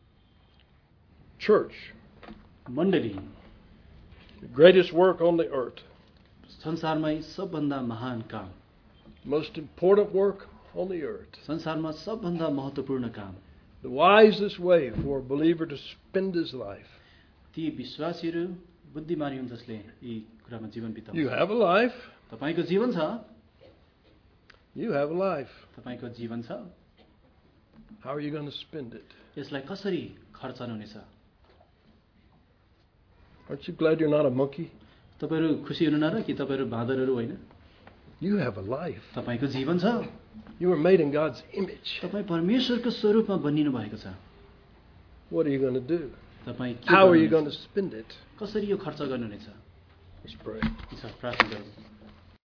Church, मण्डली the greatest work on the earth. संसारमै सबभन्दा महान काम Most important work on the earth. संसारमा सबभन्दा महत्त्वपूर्ण काम The wisest way for a believer to spend his life. ती विश्वासीहरू बुद्धिमानी हुन् जसले यी कुरामा जीवन बिताउँछ You have a life. तपाईको जीवन छ You have a life. तपाईको जीवन छ How are you going to spend it? यसलाई कसरी खर्चन हुनेछ Aren't you glad you're not a monkey? तपाईहरू खुसी हुनु न र कि तपाईहरू बाँदरहरू होइन You have a life. तपाईको जीवन छ You were made in God's image. तपाईँ परमेश्वरको स्वरूपमा बनिनु भएको छ What are you going to do? तपाईँ के How are you गर्नुहुनेछ? going to spend it? कसरी यो खर्च गर्नुहुनेछ Let's pray. प्रार्थना गरौँ